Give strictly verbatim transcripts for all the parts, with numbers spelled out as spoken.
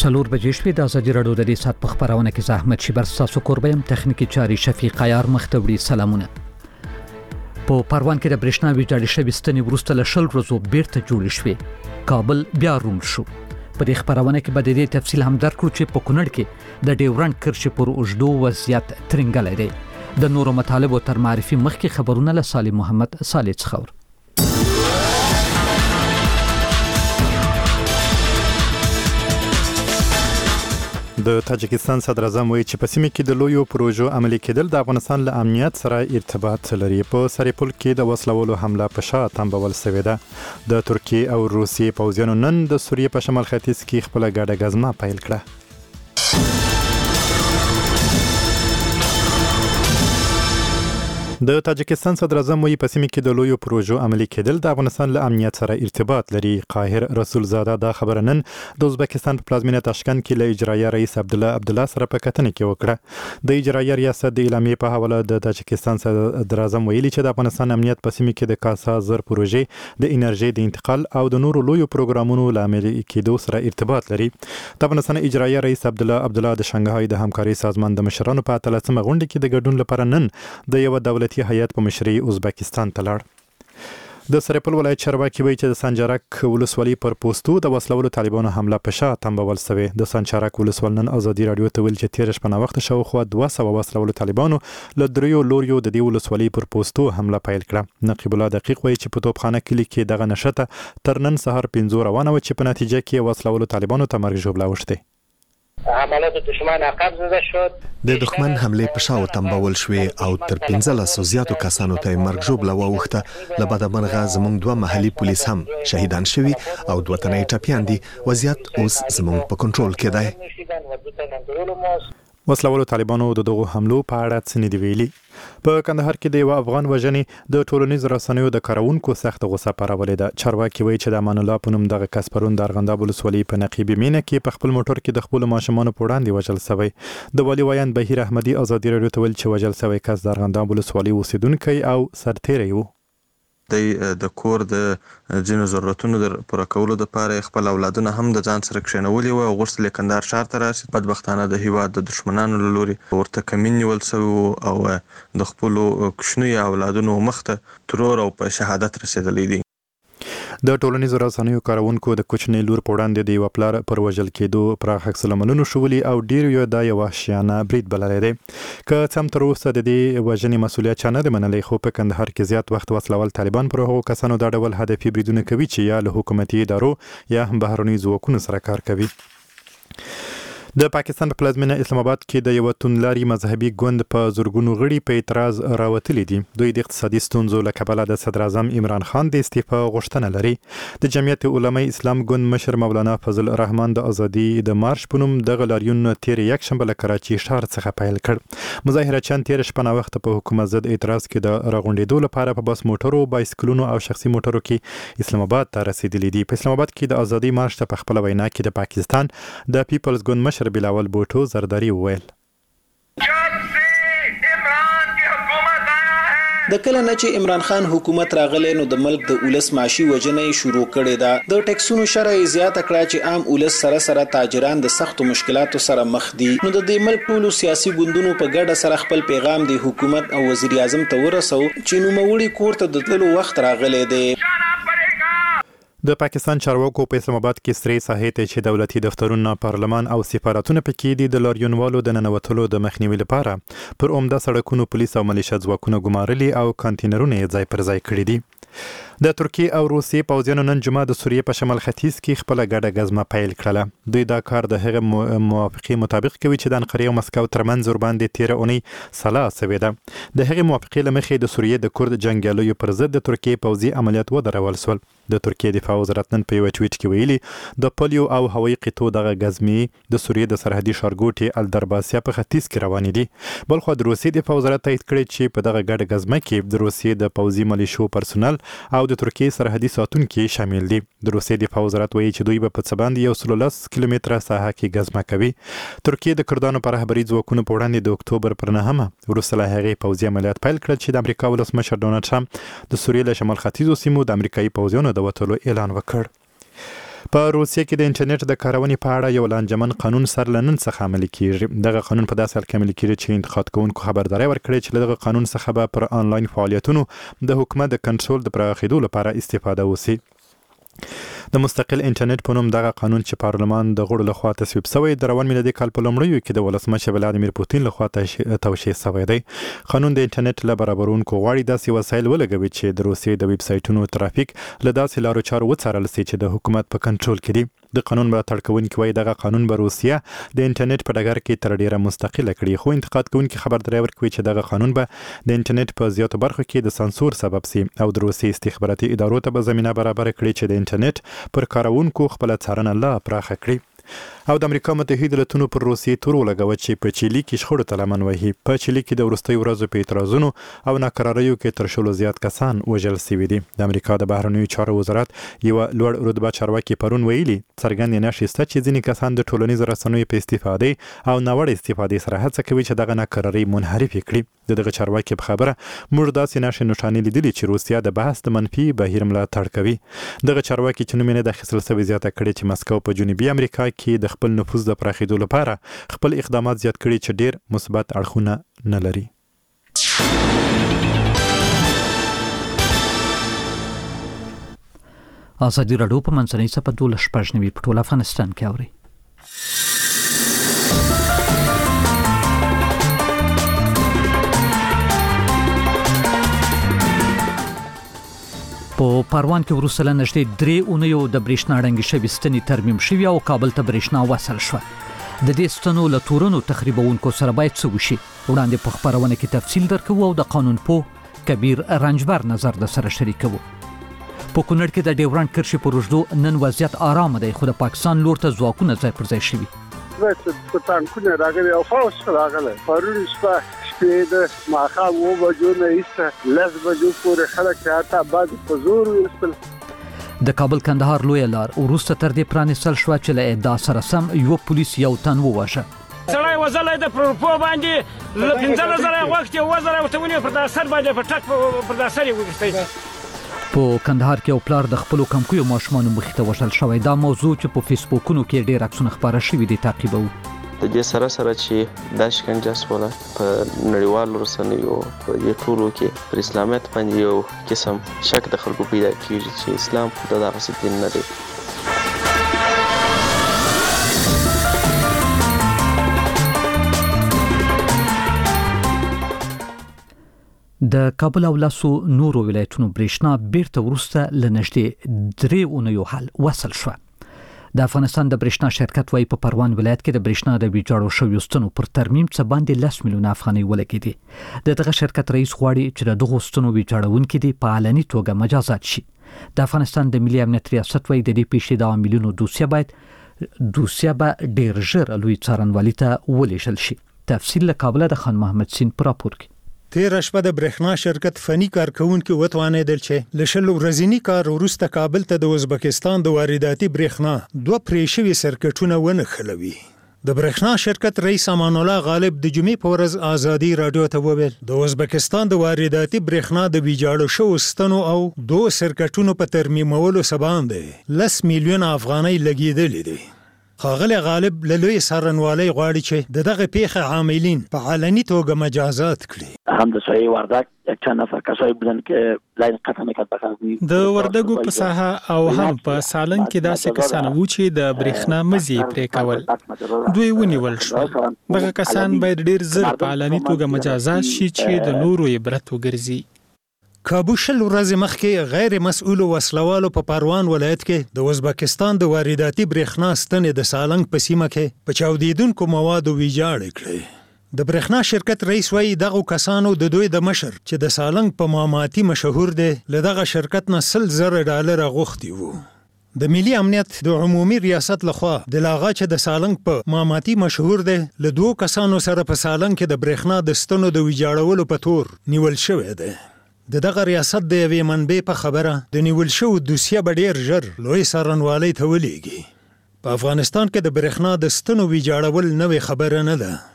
څلور بجې شوې د ازادي راډیو د دې سات په خبرونه کې زحمت شي بر تاسو قربیم تخنیکی چاري شفیق عیار مختوړي سلامونه. په پروان کې د برېښنا ویجاړې شوې ستنې وروسته له شل ورځو بیرته جوړې شوې. کابل بیا روم شو. په دې خبرونه کې به د دې تفصیل هم درکړو چې په کونړ کې د ډیورنډ کرښې پر اوږدو وضعیت ترنګلی دی. د نورو مطالبو تر معرفي مخکې خبرونه له صالح محمد صالح څخه. د تاجکستان صدر اعظم وایي چې په سیمه کې د لویو پروژو عملي کېدل د افغانستان له امنیت سره ارتباط لري. په سرپل کې د وسلوالو حمله په شا تنبول شوې ده. د ترکیه او روسیې پوځیانو نن د سوریې په شمال ختیځ کې خپل ګاډه غزمه پیل کړه. د تاجکستان صدر اعظم وایي په سیمه کې د لویو پروژو عملي کېدل د افغانستان له امنیت سره ارتباط لري. قاهر رسول زاده دا خبره نن د ازبکستان په پلازمینه تاشکند کې له اجرایه رئیس عبدالله عبدالله سره په کتنه کې وکړه. د اجرایه ریاست د اعلامیې په حواله د تاجکستان صدر اعظم ویلي چې د افغانستان امنیت په سیمه کې د کاسا زر پروژې د انرژي د انتقال او د نورو لویو پروګرامونو له عملي کېدو سره ارتباط لري. د افغانستان اجرایه رئیس عبدالله عبدالله د شانګهای د همکاري سازمان د مشرانو په اتلسمه غونډه کې د ګډون لپاره نن د یو دولتي هیئت په مشرۍ ازبکستان ته لاړ. د سرپل ولایت چارواکي وایي چې د سنجرک ولسوالۍ پر پوسټو د وسلوالو طالبانو حمله په شا تنبول شوې. د سنجرک ولسوال نن ازادي راډیو ته ویل چې تیر شپه نه وخت شاوخوا دوه سوه وسلوالو طالبانو له دریو لوریو د دې ولسوالۍ پر پوسټو حمله پیل کړه. نقیب الله دقیق وایي چې په توپخانه کلي کې دغه نشته تر نن سهار پنځه روانه و چې په نتیجه کې وسلوالو طالبانو ته مرګ ژوبله اوښتې. حملات دشمن عقب زده شد. د دښمن حمله په شاو تنبول شوې او تر پنځلسو زیاتو کسانو ته مرګ ژوبله واوښته. له بده مرغه زموږ دوه محلي پولیس هم شهیدان شوي او دوه تنه ټپیان دي. وضعیت اوس زموږ په کنټرول کې دی. وسلوالو طالبانو د دغو حملو په اړه څه نه دی ویلي. په کندهار کې د یو افغان وژنې د ټولنیزو رسنیو د کارونکو سخت غوسه پارولې ده. چارواکي وایي چې د امان الله په نوم دغه کس پرون د ارغنداب ولسوالۍ په نقیب مینه کې په خپل موټر کې د خپلو ماشومانو په وړاندې وژل شوی. د والي ویاند بهیر احمدي ازادي راډیو ته ویل چې وژل شوی کس د ارغنداب ولسوالۍ اوسیدونکی او سرتیری و. د کور د ځینو ضرورتونو د پوره کولو لپاره خپل اولادونه هم د ځان سره کښېنولي وو او غوښتل یې کندهار ښار ته راشي. بدبختانه د هیواد د دښمنانو له لوري ورته کمین نیول شوي وو او د خپلو کوچنیو اولادونو مخ ته ترور او په شهادت رسېدلی دی. د ټولنیزو رسنیو کارونکو د کوچنی لور په وړاندې د یو پلار پر وژل کېدو پراخ عکس العملونه شولي او ډیر یو د یو وحشیانه برید بللی دی. که څم تر اوسه د دې وژنې مسؤلیت چا نه دی منلی، خو په کندهار کې زیات وخت وسلوال طالبان پر هغو کسانو دا ډول هدفي بریدونه کوي چې یا له حکومتي ادارو یا بهرنیو ځواکونو سره کار کوي. د پاکستان په پلازمینه اسلام آباد کې د یو توندلاري مذهبي ګوند په زورګونو غړي په اعتراض راوتلي دي. دوی د اقتصادي ستونزو له کبله د صدر اعظم عمران خان د استعفا غوښتنه لري. د جمعیت علماء اسلام ګوند مشر مولانا فضل الرحمن د ازادي د مارش په نوم دغه لاریون تیر یک شنبه له کراچي ښار څخه پیل کړ. مظاهرچیان تیر شپه نه وخت په حکومت ضد اعتراض کې د راغونډېدو لپاره په بس موټرو، بایسکلونو او شخصي موټرو کې اسلام آباد ته رسیدلي دي. په اسلام آباد کې د ازادي مارش ته په خپل وینا کې د پاکستان د پیپلز ګوند مشر بلاول بوټو زرداری وویل. د کله نه چې عمران خان حکومت راغلی نو د ملک د اولس معاشي وجنې شروع کړې ده. د ټیکسونو شرع زیاته کړه چې عام اولس سره سره تاجران د سختو مشکلاتو سره مخ دي. نو د دې ملک ټولو سیاسي ګوندونو په ګډه سره خپل پیغام د حکومت او وزیر اعظم ته ورسو چې نوموړي کور ته د تللو وخت راغلی دی. د پاکستان چارواکو په اسلام آباد کې سری ساحې ته چې دولتي دفترونه، پارلمان او سفارتونه پکې دي د لاریونوالو د ننوتلو د مخنیوي لپاره پر عمده سړکونو پولیس او ملیشه ځواکونه ګمارلي او کانټینرونه یې ځای پر ځای کړي دي. د ترکیه او روسیې پوځیانو نن جمعه د سوریې په شمال ختیځ کې خپل ګډه غزمه پیل کړله. دوی دا کار د هغه موافقې مطابق کوي چې د انقرې او مسکو ترمنځ ورباندې تیره اونۍ سلا شوې ده. د هغې موافقې له مخې د سوریې د کورد جنګیالیو پر ضد د ترکیې پوځي عملیات ودرول شول. د ترکیې دفاع وزارت نن په یو ټویټ کې ویلي د پولیو او هوایي قطو دغه غزمې د سوریې د سرحدي ښارګوټي الدرباسیا په ختیځ کې روانې دي. بلخو د روسیې دفاع وزارت تایید کړی چې په دغه ګډه غزمه کې د روسیې د پوځي ملیشو پرسونل او د ترکیې سرحدي ساتونکي شامل دي. د روسیې دفاع وزارت وایي چې دوی به په څه باندې یو سل لس کیلومتره ساحه کې غزمه کوي. ترکیې د کردانو پر رهبري ځواکونو په وړاندې د اکتوبر پر نهمه وروسته له هغې پوځي عملیات پیل کړل چې د امریکا ولسمشر ډونالډ ټرمپ د سوریې له شمال ختیځو سیمو د امریکایي پوځیانو د وتلو اعلان وکړ. په روسیه کې د انټرنیټ د کارونې په اړه یو لانجمن قانون سر لنن څخه عملي کیږي. دغه قانون په داسې حال کې عملي کیږي چې انتقاد کوونکو خبرداري ورکړي چې دغه قانون څخه به پر آنلاین فعالیتونو د حکومت د کنټرول د پراخېدو لپاره استفاده وشي. د مستقل انټرنیټ په نوم دغه قانون چې پارلمان د غړو لخوا تصویب شوی د روان میلادي کال په لومړیو کې د ولسمشر ولادیمیر پوتین لخوا توشیح شوی دی. قانون د انټرنیټ له برابرونکو غواړي داسې وسایل ولګوي چې د روسیې د ویب سایټونو ترافیک له داسې لارو چارو وڅارل شي چې د حکومت په کنټرول کې دي. د قانون ملاتړ کوونکي وایي دغه قانون به روسیه د انټرنیټ په ډګر کې تر ډیره مستقله کړي، خو انتقاد کوونکي خبرداری ورکوي چې دغه قانون به د انټرنیټ په زیاتو برخو کې د سانسور سبب شي او د روسیې استخباراتي ادارو ته به زمینه برابر کړي چې د انټرنیټ پر کارونکو خپل څارنه لا پراخه کړي. او د امریکا متحده ایالاتونو پر روسیې تور ولګوي چې په چيلي کې شخړو ته لمن وهي. په چيلي کې د وروستیو ورځو په اعتراضونو او ناکراریو کې تر شلو زیات کسان وژل شوي دي. د امریکا د بهرنیو چارو وزارت یو لوړ رتبه چارواکي پرون ویلي څرګند نشي چې ځینې کسان د ټولنیزو رسنیو په استفادې او ناوړه استفادې سره هڅه کوي چې دغه ناکراری منحرف کړي. دغه چارواکي په خبره موږ داسې نشي نشانې لیدلې چې روسیا د بحث د منفي بهیر ملاتړ کوي. دغه چارواکي چې نوم یې د اخیستل شوی زیاته کړي چې مسکو په جنوبي امریکا کې د خپل نفوذ د پراخېدو لپاره خپل اقدامات زیات کړي چې ډیر مثبت اړخونه نه لري. ازادي راډیو په منځنۍ صفحه دولس شپږ نوي په ټول افغانستان کې اوري. په پروان کې وروسته له نږدې درې اونیو د برېښنا ړنګې شوې ستنې ترمیم شوې او کابل ته برېښنا وصل شوه. د دې ستنو له تورنو تخریبونکو سره باید څه وشي؟ وړاندې په خپرونه کې تفصیل درکوو او د قانون پوه کبیر رنجبر نظر د سره شریکوو. په کونړ کې د ډیورنډ کرښې پر اوږدو نن وضعیت آرامه دی، خو د پاکستان لور ته ځواکونه ځای پر ځای شوي. په تانکونه راغلي او فوج راغلی پرون شپه شپې د ماښام اوه بجو نه ایسته لس بجو پورې خلک حتی بعضې په زور ویستل. د کابل کندهار لویه لار وروسته تر دې پرانیستل شوه چې له ادعا سره سم یو پولیس یو تن وواژه. سړی وژلی د پروپو باندې له پنځلس زره وخت یې اووه زره ورته ونیو پر دا سر باندې په ټک پر دا سر یې وویستی. په کندهار کې یو پلار د خپلو کمکیو ماشومانو مخې ته وژل شوی. دا موضوع چې په فیسبوکونو کې ډېر عکسونه خپاره شوي دي تعقیبوو. د دې سره سره چې دا شکنجه سوله په نړیوالو رسنیو په دې ټولو کې پر اسلامیت باندې یو قسم شک د خلکو پیدا کیږي چې اسلام خو د دغسې دین نه دی. د کابل او لاسو نورو ولایتونو برېښنا بیرته وروسته له نږدې درې اونیو حل وصل شوه. د افغانستان د برېښنا شرکت وايي په پروان ولایت کې د برېښنا د ویجاړو شویو ستنو پر ترمیم څه باندې لس میلیونه افغانۍ ولګېدې. د دغه شرکت رئیس غواړي چې د دغو ستنو ویجاړونکي دي په علني توګه مجازات شي. د افغانستان د ملي امنیت ریاست وايي د دې پیښې د عاملینو دوسیه باید دوسیه به ډیر ژر لوی څارنوالي ته ولېږل شي. تفصیل له کابل د خان محمد سین پر راپور کې. تیر شپه د برېښنا شرکت فني کارکونکو وتوانېدل چې له شل ورځنی کار وروسته کابل ته د ازبکستان د وارداتي برېښنا دوه پرې شوي سرکټونه ونښلوي. د برېښنا شرکت رئیس امان الله غالب د جمعې په ورځ ازادي رادیو ته وویل د ازبکستان د وارداتي برېښنا د ویجاړو شوو ستنو او دوه سرکټونو په ترمیمولو سبب لس میلیونه افغانۍ لګېدلې دي. ښاغلی غالب له لوی څارنوالۍ غواړي چې د دغه پیښې عاملین په علني توګه مجازات کړي. هم د سایه وردک یک چند نفر کسایی بودن که لاین قطع میکرد بخوابی د وردګو په ساحه او هم په سالنګ کې داسې کسان وو چې د برېښنا مزي پرې کول دوی ونیول شو. دغه کسان باید ډیر زر په علني توګه مجازات شي چې د نورو عبرت وګرځي. کابو شل ورځې مخکې غیر مسؤل وسلوالو په پروان ولایت کې د ازبکستان د وارداتي برېښنا ستنې د سالنګ په سیمه کې په چاودیدونکو موادو ویجاړې کړې. د برېښنا شرکت رئیس وایي دغو کسانو د دوی د مشر چې د سالنګ په ماماتي مشهور دی له دغه شرکت نه سل زره ډالره غوښتي وو. د ملي امنیت د عمومي ریاست لخوا د لاغا چې د سالنګ په ماماتي مشهور دی له دوو کسانو سره په سالنګ کې د برېښنا د ستنو د ویجاړولو په تور نیول شوی دی. د دغه ریاست د یوې منبع په خبره د نیول شوو دوسیه به ډېر ژر لوی څارنوالۍ ته ولېږي. په افغانستان کې د برېښنا د ستنو ویجاړول نوې خبره نه ده.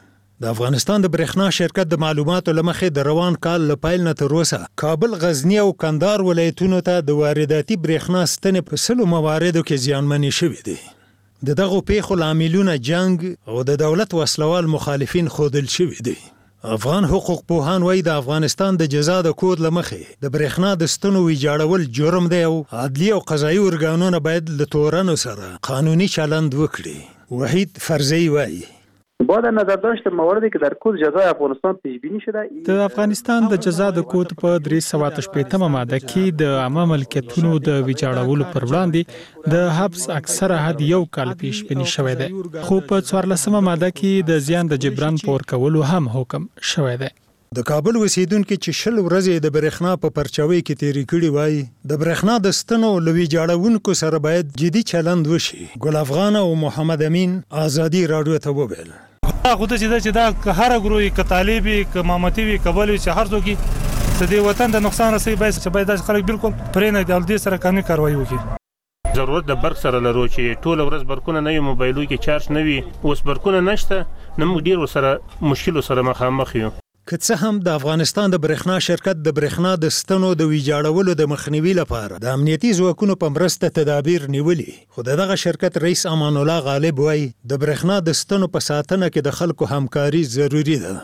د افغانستان د برېښنا شرکت د معلوماتو لمخې د روان کال له پیل نه تر اوسه کابل، غزنی او کندهار ولایتونو ته د وارداتي برېښنا ستنې په سلو مواردو کې زیانمنې شوې دي. د دغو پیښو لاملونه جنگ او د دولت وسلوال مخالفین ښودل شوي دي. افغان حقوق پوهان وایي د افغانستان د جزا د کود لمخې د برېښنا د ستنو ویجاړول جرم دی او عدلي او قضایي ارګانونه باید له تورنو سره قانوني چلند وکړي. وحید فرزی وایي با در نظر داشت مواردی که در کد جزای افغانستان پیش بینی شده، د افغانستان د جزا د کود په درې سوه اته شپېتمه ماده کې د عامه ملکیتونو د ویجاړولو پر وړاندې د حبس اکثره حد یو کال پیش بینی شوی دی، خو په څوارلسمه ماده کې د زیان د جبران په ورکولو هم حکم شوی دی. د کابل اوسیدونکو چې شل ورځې د برېښنا په پرچاوي کې تیرې کړې وای، د برېښنا د ستنو له ویجاړونکو سره باید جدي چلند وشي. ګل افغان او محمد امین آزادي راډیو ته وویل خو ته چې دا چې دا هر ګروي ک طالبي ک مامتي وي کبل چې هر څوک چې د وطن د نقصان رسي باید چې باید د خلک بالکل پرې نه د دې سره قانوني کاروایی وکړي. ضرورت د برق سره لرو چې ټول ورځ برقونه نه وي، موبایلو کې چارج نه وي، اوس برقونه نشته، نو موږ ډیر سره مشکل سره مخامخ یو. که څه هم د افغانستان د برېښنا شرکت د برېښنا د ستنو د ویجاړولو د مخنیوي لپاره د امنیتي ځواکونو په مرسته تدابیر نیولي، خو دغه شرکت رئیس امان الله غالب وایي د برېښنا د ستنو په ساتنه کې د خلکو همکاري ضروری ده.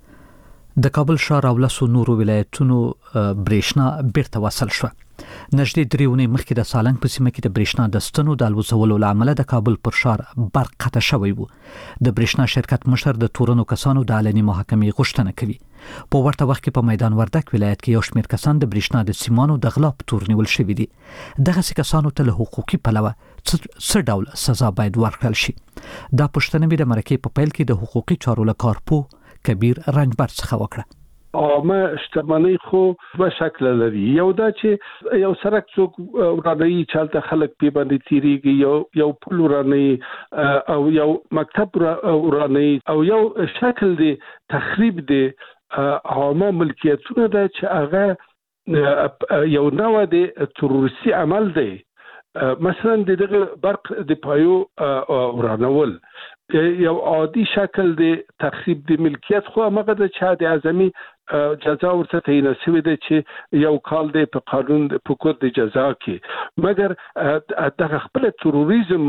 د کابل ښار او لسو نورو ولایتونو برېښنا بیرته وصل شوه. نږدې درې اونۍ مخکې د سالنګ په سیمه کې د برېښنا د ستنو د الوزولو له امله د کابل پر ښار برق قطع شوی و. د برېښنا شرکت مشر د تورنو کسانو د علني محاکمې غوښتنه کوي. په ورته وخت کې په میدان وردک ولایت کې یو شمېر کسان د برېښنا د سیمانو د غلا په تور نیول شوي دي. دغسې کسانو ته له حقوقي پلوه څه ډول سزا باید ورکړل شي؟ دا پوښتنه مې د مرکې په پیل کې د حقوقي چارو له کارپوه کبیر رنجبر څخه وکړه. عامه شتمنۍ خو په شکل لري. یو دا چې یو سرک څوک ورانوي، چالت خلک په باندې تیریږي، یو یو پل ورانوي او یو مکتب ورانوي او یو شکل دی تخریب دی عامه ملکیتونه ده چې هغه یو نوع دی تروریستي عمل دی. مثلا دغه برق د پایو ورانول یو عادي شکل دی تخریب د ملکیت، خو هغه د چا د اعظمي جزا ورته تعیین شوی دی چې یو کال دی په قانون په کود د جزا کې، مګر دغه خپل تروریزم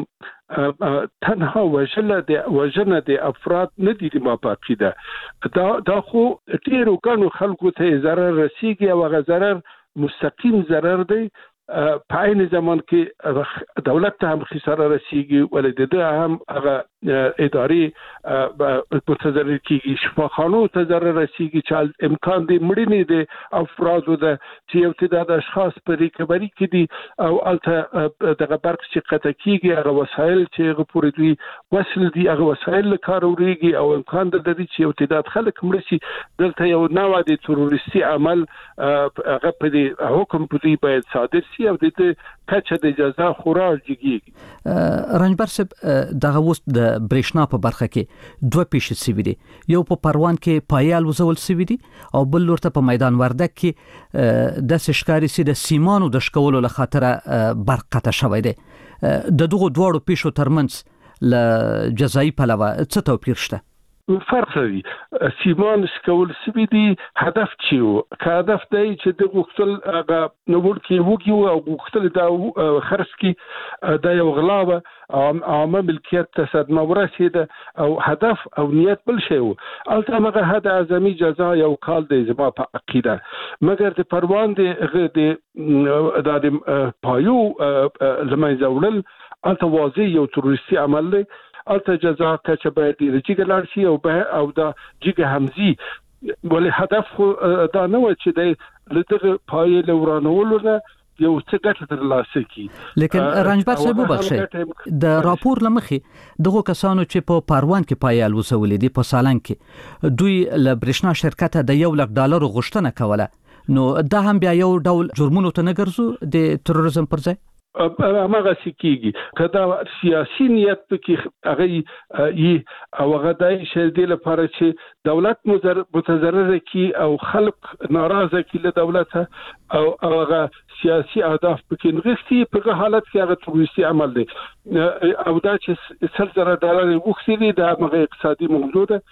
تنها وجله د وجنه د افراد نه دي ما باقی ده. دا دا خو ډیرو ګڼو خلکو ته ضرر رسیږي او هغه ضرر مستقیم ضرر دی. په عین زمان کې دولت ته هم خساره رسیږي، ولې د هم هغه ادارې متضرر کیږي، شفاخانو ته ضرر رسیږي چې امکان دی مړینې د افرادو ده چې یو تعداد اشخاص په ریکوري کې دي او الته دغه برق چې قطع کیږي هغه وسایل چې هغه پورې دوی وصل دي هغه وسایل له کار وریږي او امکان د دې چې یو تعداد خلک مړ شي. دلته یو نوع د تروریستي عمل هغه په دې حکم په دې باید صادر شي او د کچه د جزا خورا جګیږي. رنجبر صاحب دغه اوس د برېښنا په برخه کې دوه پیښې شوي دي، یو په پروان کې پایې الوزول شوي دي او بل ورته په میدان وردک کې داسې ښکاري چې د سیمانو د شکولو له خاطره برق قطع شوی دی. د دغو دواړو پیښو ترمنځ له جزایي پلوه څه توپیر شته؟ فرق لري. سیمان سکول سوي دي هدف چیو که هدف دی چې د غوښتل هغه نور کې وګیو او غوښتل دا خرڅ کی دا یو غلاوه عامه ملکیت ته صدمه ورسیده او هدف او نیت بل شی و. البته هغه حد اعظمي جزا یو کال دی زما په عقیده، مګر د پروان د د پایو لمنځه وړل البته واضح یو تروریستي عمل دی. البته جزا کچه باید د جګ لاړ شي او او دا جګ همزي، ولې هدف خو دا نه و چې د لدغه پای له ورانولو نه یو څه ګټه ترلاسه کی. لیکن رنجبر صاحب وبخښئ، د راپور لمخې دغه کسانو چې په پروان کې پای الوزولې دي په سالنګ کې دوی له برېښنا شرکت د یو لک ډالر غوښتنه کوله، نو دا هم بیا یو ډول جرمونو ته نه ګرځو د تروریزم پر ځای؟ هماغه سکیږي که دا سیاسي نیت پکې هغه یې او هغه دای شه دی لپاره چې دولت متضرر کی او خلق ناراضه کی له دولت او هغه سیاسي اهداف پکې نغښتي په حالت کې هغه تروریستي عمل دی او دا چې سل زره ډالر وښتي دا هغه اقتصادي موضوع ده.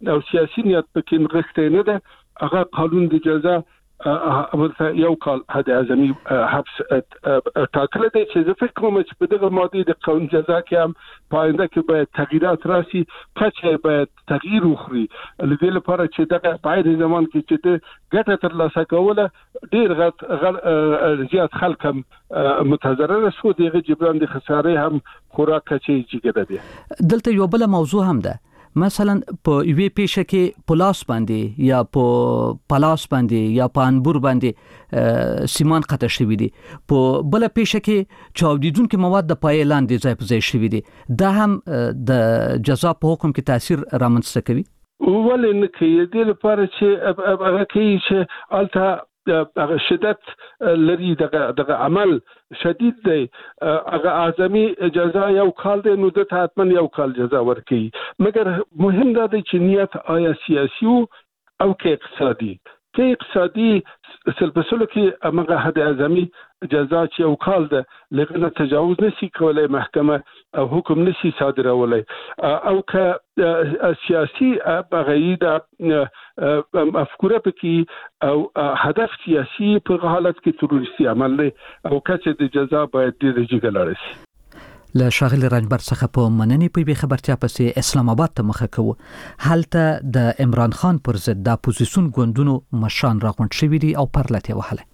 او سیاسي نیت پکې نغښتې نه ده. هغه قانون د جزا امرته یو کال حد اعظمي حبس ټاکل دی چې زه فکر کوم چې په دغه ماده د قانون جزا کې هم پاینده کې باید تغییرات راسي، کچه باید تغییر وخوري لدې لپاره چې دغه په دې زمان کې چې د ګټه ترلاسه کوله ډېر غټ زیات خلک هم متضرر شو، دغه جبران د خسارې هم خوراک کچې جګه ده. دلته یو بل موضوع هم ده، مثلا په یوې پیښه کې پلاس باندې یا په پلاس باندې یا په انبور باندې سیمان قطع شوی دي، په بل پیښه کې چاودیدونکو مواد د پای لاندې ځای په ځای شوی دي، دا هم د جزا په حکم کې تاثیر رامنځته کوي. ولې نه کوي؟ دې لپاره چې هغه کوي چې الته هغه شدت لري، دغه دغه عمل شدید دی، هغه اعظمي جزا یو کال دی، نو د حتما یو کال جزا ورکړي. مګر مهم دا دی چې نیت آیا سیاسي او کې اقتصادي. کې اقتصادي سلبسلو کې هغه حد اعظمي جزا چې یو کال ده لغنه تجاوز نشي کولای محکمه او حکم نشي صادرولای، او که سیاسي بغیر مفکوره پکې او هدف سیاسي په حالت کې تروریستي عمل دی او کچه د جزا باید د جګړې لاري. له شاغل رنجبر څخه په مننې په بي خبرتیا پسې اسلام آباد ته مخه کوو. هلته د عمران خان پر ضد د اپوزیسیون ګوندونو مشران راغونډ شوي دي او پرلته وهله.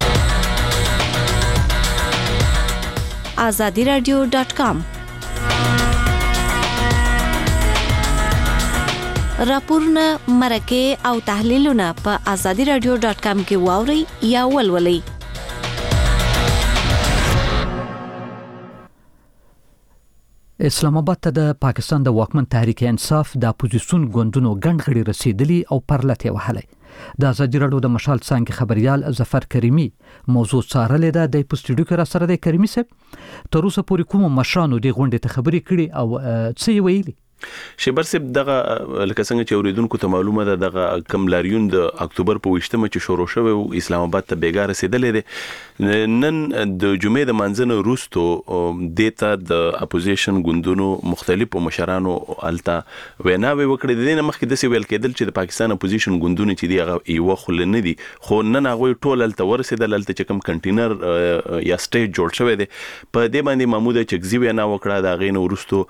azadi radio dot com راپورونه مرکه او تحلیلونه په azadi radio dot com کې واوري یا ولولئ. اسلام آباد ته د پاکستان د واکمن تحریک انصاف د اپوزیسیون ګوندونو ګڼ رسیدلی او پرلته وهله. د ازادي راډیو د مشال څنګه خبريال ظفر کریمی موضوع څارلې ده د پوسټډیو کې را سره د کریمی صاحب تر اوسه پورې کوم مشرانو د غونډې ته خبرې کړي او څه ویلي؟ شیبر صاحب دغه لکه څنګه چې اوریدونکو ته معلومه ده دغه کم لاریون د اکتوبر په وشتمه چې شروع شوی او اسلام آباد ته بیګار رسیدلې ده، نن د جمعې د منځنه وروستو دیتا د اپوزیشن ګوندونو مختلفو مشرانو الته ویناوي وکړې. د دې مخکې د سی ویل کېدل چې د پاکستان اپوزیشن ګوندونو چې دی هغه یو خل نه دي، خو نن هغه ټول الته ورسېدل، الته چې کم کنټینر یا سټیج جوړ شوی دی په دې باندې محمود چکزی وینا وکړه. دا غین وروستو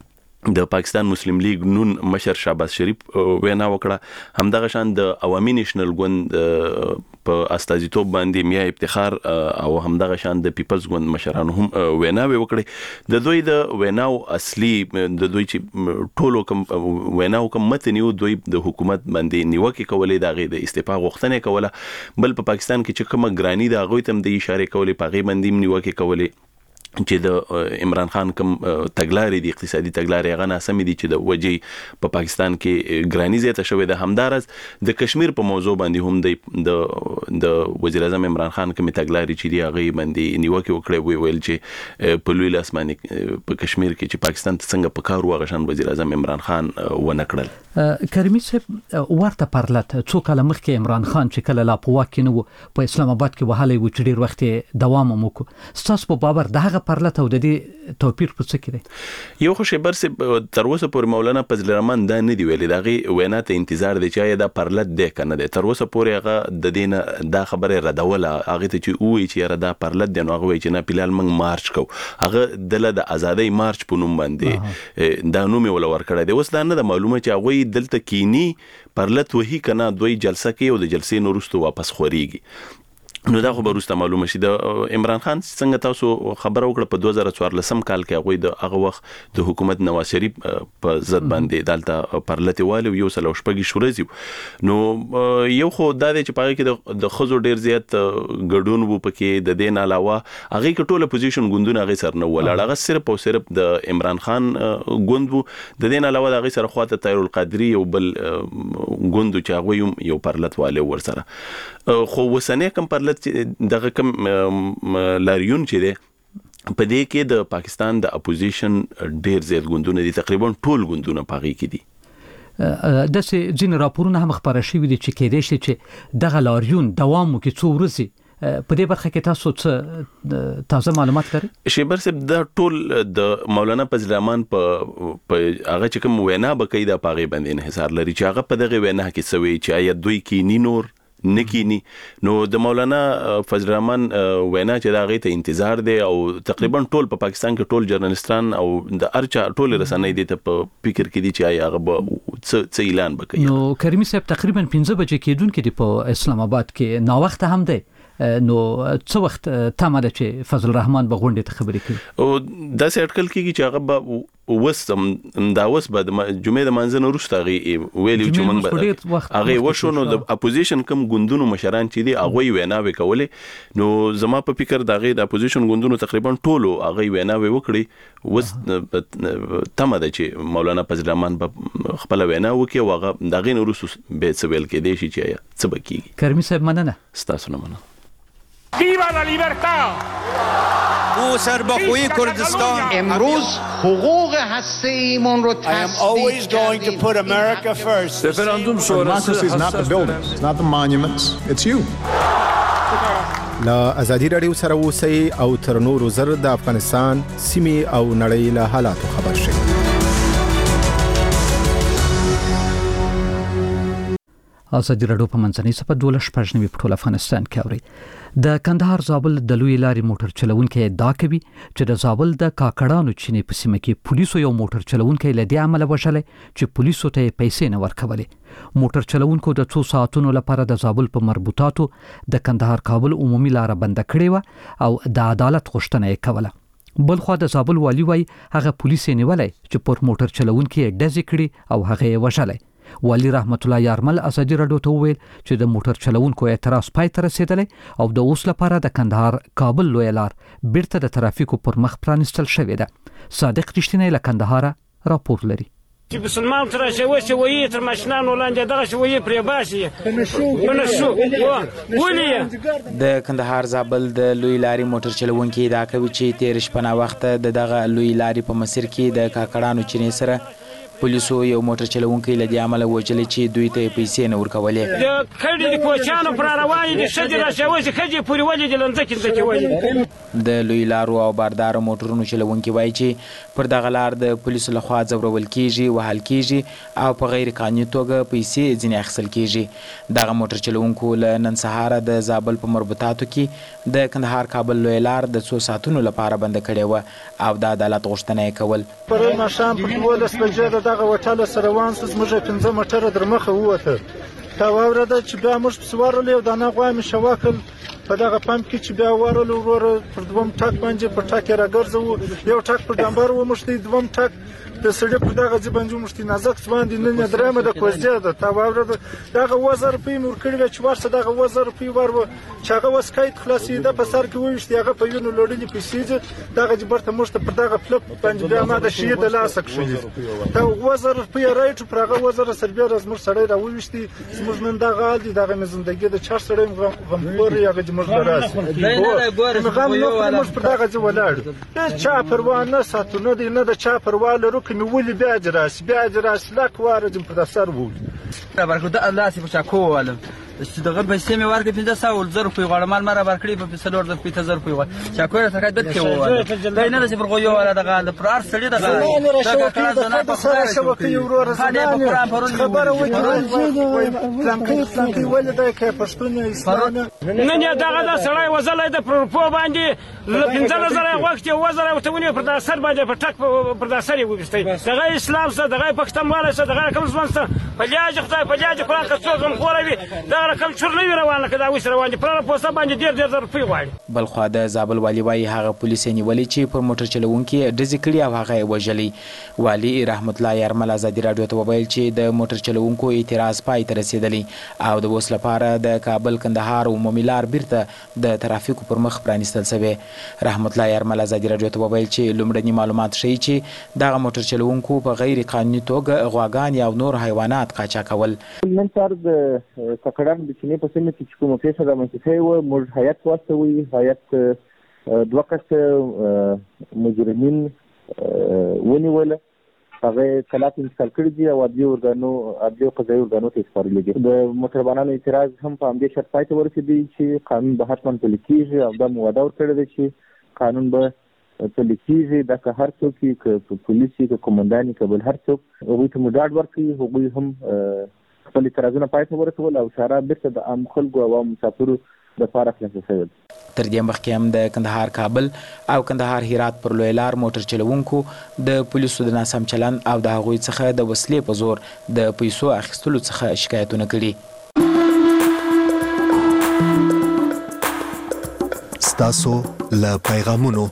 د پاکستان مسلم لیگ نون مشر شهباز شریف وینا وکړه. همدغه شان د عوامي نېشنل ګوند په استازیتوب باندې میا افتخار او همدغه شان د پیپلز ګوند مشرانو هم ویناوي وکړي. د دوی د ویناو اصلي د دوی چې ټولو کوم ویناو کوم متن یو دوی د حکومت باندې نیوکه کولې، د غي د استعفا غوښتنه کوله، بل په پاکستان کې چې کوم ګرانی د غوي تم د اشاره کولې، پاغي باندې نیوکه کولې چې د عمران خان کوم تګلارې د اقتصادي تګلارې غنا سمې دي چې د وجې په پاکستان کې ګرانی زیاته شوې ده. همدارس د کشمیر په موضوع باندې هم د د وزیر اعظم عمران خان کوم تګلارې چې دی هغه باندې نیوکه وکړه، ویل چې په لوی لاسماني په کشمیر کې چې پاکستان ته څنګه په کار وغشان وزیر اعظم عمران خان ونه کړل. کریمی صاحب ورته پرلت څو کال مخکې عمران خان چې کله لا په واک کې نو په اسلام آباد کې وهاله و چې ډیر وخت دوام وکړ، ستاسو په باور دغه پرلت او د دې توپیر په څه کې دی؟ یو خو شیبر سي تر اوسه پورې مولانا فضل الرحمن دا نه دی ویلي، دغه وینا ته انتظار دی چې دا پرلت دی کنه دی. تر اوسه پورې هغه د دین دا خبره ردوله، هغه ته چې وی چې دا پرلت دی، نو هغه وی چې نه پیلال موږ مارچ کو، هغه دله د ازادۍ مارچ په نوم باندې دا نوم ول ورکړی دی. اوس دا نه معلومه چې هغه دلته کینی پرلت وਹੀ کنه دوی جلسه کې او د جلسې نورستو واپس خوريږي. نو دا خو به وروسته معلومه شي. د عمران خان څنګه تاسو خبره وکړه په دوه زره څوارلسم کال کې هغه د هغه وخت د حکومت نواز شریف په ضد باندې دالته پرلته والو یو سل شپږی شورزي. نو یو خو دا چې پاره کې د خزو ډیر زیات ګډون وو پکې، د دین علاوه هغه کې ټوله پوزیشن ګوندونه هغه سر نه ولاړ، هغه صرف او صرف د عمران خان ګوند وو. د دین علاوه هغه سره خواته طاهر القادری او بل ګوند چې هغه یو پرلت والو ور سره. خو وسنه کم پرلت دغه کم لاریون چې دی په دې کې د پاکستان د اپوزیشن ډیر زیات ګوندونه دي، تقریبا ټول ګوندونه پاغي کې دي. د ځین راپورونه هم خبره شوې دي چې کېدې شي چې دغه لاریون دوام وکړي څو ورځې په دې برخه کې تاسو څه تازه معلومات لرئ؟ شیبر صاحب دا ټول د مولانا فضل الرحمن په هغه چې کوم وینا بکې دا پاغه باندې انحصار لري چې هغه په دغه وینا کې سوي چې آیا دوی کې ني نور نکینی نو د مولانا فضل الرحمن وینا چې دا غي ته انتظار دی او تقریبا ټول په پاکستان کې ټول جرنالستان او د ارچا ټول رسنۍ دي ته په فکر کې دي چې آیا هغه څه اعلان وکړي. نو کریمي صاحب تقریبا پنځه بجې کېدون کې په اسلام آباد کې نا وخت هم دی نو څه وخت تمه ده چې فضل الرحمن به غونډې ته خبرې کوي او دا څه اټکل کیږي چې هغه به وسم دا وس بعد جمعې د منځنه وروسته غي ویلو چې مونږ هغه وشو نو د اپوزیشن کم ګوندونو مشران چې دي هغه ویناوي کولې نو زما په فکر دا غي د اپوزیشن ګوندونو تقریبا ټولو هغه ویناوي وکړي وس تمه ده چې مولانا فضل الرحمن په خپل وینا وکي او هغه دا غي وروسته به څه ویل کې دي چې څه بکیږي. کریمي صاحب مننه ستاسو نه مننه. Viva la libertad! او سربخوی کردستان امروز حقوق هسته ایمان رو I am always going to put America first. Referendum sonrası is not the buildings, it's not the monuments, it's you. لا ازادي رادیو سره اوسئ او تر نورو زر د افغانستان سیمې او نړۍ له حالاتو خبر شئ. ازادي رادیو په منځنۍ صفه دولس شپږ نوي په ټول افغانستان کې اوري. د کندهار زابل د لوی لارې موټر چلوونکي ادعا کوي چې د زابل د کاکړانو چینې په سیمه کې پولیسو یو موټر چلوونکی له دې عمله وژلی چې پولیسو ته پیسې نه ورکولې. موټر چلوونکو د څو ساعتونو لپاره د زابل په مربوطاتو د کندهار کابل عمومي لار بند کړې و او د عدالت غوښتنه یې کوله. بلخوا د زابل والی وای هغه پولیس نیولای چې پر موټر چلوونکي ډزې کړي او هغه یې وژلی. والی رحمت الله یارمل ازادي رادیو ته وویل چې د موټر چلوونکو اعتراض پای ته رسیدلی او د اوس لپاره د کندهار کابل لوی لار بیرته د ترافیکو پر مخ پرانستل شوې ده. صادق رښتینی له کندهار راپور لري. چې مسلمان تر شوی چې وایي تر ماشینان ولاندې دغه شوی پرې باسي بنشو ولې د کندهار زابل د لوی لاري موټر چلوونکي دا کوي چې تیر شپه نا وخت د دغه لوی لاري په مسیر کې د کاکړانو چینې سره پولیسو یو موټر چلوونکی له دې عمله وژلې چې دوی ته پیسې نه ورکولې. د کډې د کوچانو پر روانې دي ښځې راشوي چې ښځې پورې ولې دي لنځکې ځکې ولې. د لوی لارو او باردارو موټرونو چلوونکي وایي چې پر دغه لار د پولیسو لخوا ځورول کیږي وهل کیږي او په غیر قانوني توګه پیسې ځینې اخیستل کیږي. دغه موټر چلوونکو له نن سهار د زابل په مربوطاتو کې د کندهار کابل لوی لار د څو ساعتونو لپاره بند کړې وه او د عدالت غوښتنه یې کول. پرون ماښام په دولس بجې دغه وټاله سره روان سو زموږ پنځه موټره در مخه ووته تا واورده چې بیا موږ پسې ورغلو یو دانه غوا مې شواکل په دغه پمپ کې چې بیا ورغلو وروره پر دوم ټک باندې په ټک یې راګرځوو یو ټک په ډمبر وموښتی دوم ټک د سړي په دغه ځای باندې وموښتي نازک باندې نن یې درېیمه د کوزدې ده تا واورده دغه اووه زره روپۍ مې ورکړي وې چې ورشه دغه اووه زره روپۍ ور وه چې هغه اوس قید خلاصېده په سر کې وویشتې هغه په وینو لړلې پیسې دي دغه چې برته موږ ته پر دغه فلپ باندې بیا ما د شیې د لاسه کښلي دا اووه زره روپۍ یې رایټ پر هغه اووه زره سر بیا را زموږ سړی راوویشتي زموږ نن دغه حال دی دغه مې زندګي د چا سړی غمخور یې هغه چې موږ له راسي غم نه خوري موږ پر دغه ځای ولاړ یو چا پروا نه ساتو نه دی نه د چا پروا لرو که مې ولي بیا دې راسي بیا دې راسي لک واره چې پر د سر وولي رابرکړو د الله سي په چا کوولم چې دغه پیسې مې ورکړې پنځه سوه زر روپۍ غواړم مال ما رابرکړي په څلور زره پنځه زره روپۍ غواړم چاکو یې راڅخه بد کې وواله دا یې نه ده چې پر غویو والا دغه د پر هر سړي دغه دغه کړه زنا په خدای شوکۍ ورور زنانې خبره وکړه فلانکۍ فلانکۍ ولې دی که پښتون یا اسلام نن یې دغه دا سړی وژلی د پروپو باندې پنځلس زره یې غوښتې اووه زره یې ورته ونیوې پر دا سر باندې په ټک پر دا سر یې وویستی دغه اسلام شته دغه پښتونوالی شته دغه کوم ژوند شته په لیاجې خدای په لیاجې قرآن که څوک غمخوره وي دغه رقم چور نه وي روان لکه دا اوس روان دي پر پوسته باندې ډېر ډېر زر روپۍ غواړي. بلخوا د زابل والي وایي هغه پولیس یې نیولي چې پر موټر چلوونکي ډزې کړي او هغه یې وژلی. والي رحمت الله یارمل ازادي راډیو ته وویل چې د موټر چلوونکو اعتراض پای ته رسېدلی او د اوس لپاره د کابل کندهار عمومي لار بیرته د ترافیکو پر مخ پرانیستل سوی. رحمت الله یارمل ازادي راډیو ته وویل چې لومړني معلومات ښیي چې دغه موټر چلوونکو په غیر قانوني توګه غواګانې او نور حیوانات قاچاق کول. نن سهار د کاکړانو د چینې په سیمه کې چې کومه پیښه رامنځته شوې وه موږ هیات واستوئ هیات دوه کسه مجرمین ونیوله هغه کلات انتقال کړي دي او عدلي ارګانو عدلي قضایي ارګانو ته سپارلي دي. د موټروانانو اعتراض هم په همدې شرط پای ته ورسېدی چې قانون به حتما پلي کېږي او دا مواده ورکړې ده چې قانون به پلي کېږي. دا که هر څوک وي، که پولیس وي، که قومندان وي، که بل هر څوک، هغوی ته مو ډاډ ورکوي. هغوی هم خپل اعتراضونه پای ته ورسول او اشاره بیرته د عام خلکو او عام مسافرو لپاره خلاصه شوې. تر دې مخکې هم د کندهار کابل او کندهار هرات پر لوی لار موټر چلوونکو د پولیسو د ناسم چلند او د هغوی څخه د وسلې په زور د پیسو اخیستلو څخه شکایتونه کړي. ستاسو له پیغامونو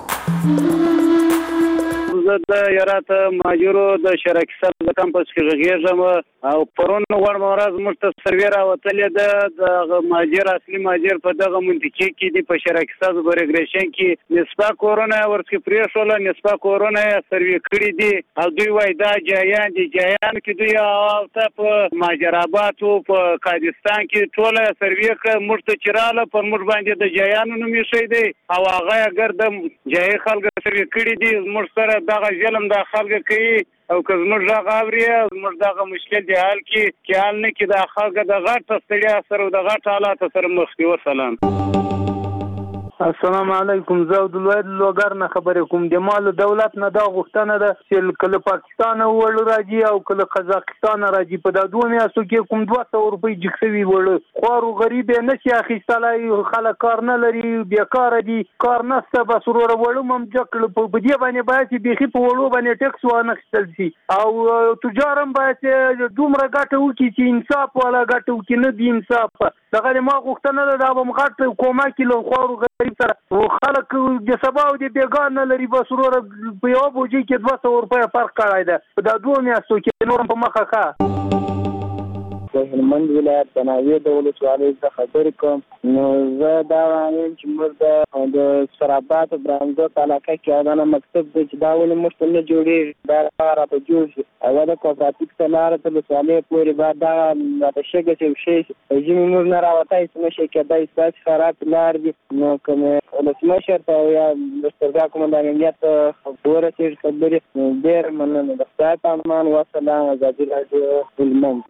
زه د هرات ماجرو د شرکسل د کمپس کې غږیږم او پرون غوړ ورځ موږ ته سروې راوتلې ده د ماجر اصلي ماجر په دغه منطقې کې دی په شرکسل برګریشن کې نسبه کورونه ورڅخه پریښوله نسبه کورونه سروې کړې دي او دوی وایي دا جایان دي جایان کې دوی او ته په ماجراباد او په کاردستان کې ټول سروې ک موږ ته چراله پر موږ باندې د جایانو نوم یې شي دی او هغه اگر د جای خلک سروې کړې دي موږ سره دغه ظلم د خلک کوي او که زموږ دغه اوري زموږ دغه مشکل دی حل کې کې حل نه کې د خلک د غټ ستړیا سره د غټ حالات سره مخ کې. وسلام. السلام علیکم. زه عبدالواحد لوګر نه خبرې کوم. د مال دولت نه دا غوښتنه ده چې کله پاکستان وړ راځي او کله قزاقستان راځي په دا دوه میاشتو کې کوم دوه سوه روپۍ جګسوي وړ خوارو غریب نه شي اخیستلای خلک کار نه لري بیکاره دي کار نشته بس ورور وړو مم جکړ په دې باندې باید چې بیخي په وړو باندې ټیکس وانه اخیستل شي او تجار هم باید چې دومره ګټه وکړي چې انصاف والا ګټه وکړي نه دی انصاف. دغه ما غوښتنه ده دا به مغټ کومه کیلو خوارو سره او خلک د سبا او د بیګار نه لري بس ورور په یو بوجي کې دوه سوه روپۍ فرق کړی ده دا دوه میاشتو کې نور په مخه ښه. د هلمند ولایت د ناوې د ولسوالۍ څخه خبرې کوم. نو زه دا وایم چې موږ د سراباد برانځوت علاقه کې دا مکتب دی چې دا ولې موږ ته نه جوړېږي دا راته جوړ شي او د کوپراتیف څخه لاره تر ولسوالۍ پورې باید دا راته شګه چې شي ژمي موږ نه راوتی څه نشي کېدای ستاسې خراب لار دي. نو که مې ولسمشر ته یا دسترګاه قومندان امنیت ته ورسېږي خبرې ډېر مننه. د خدای په امان. وسلام. ازادي راډیو هلمند.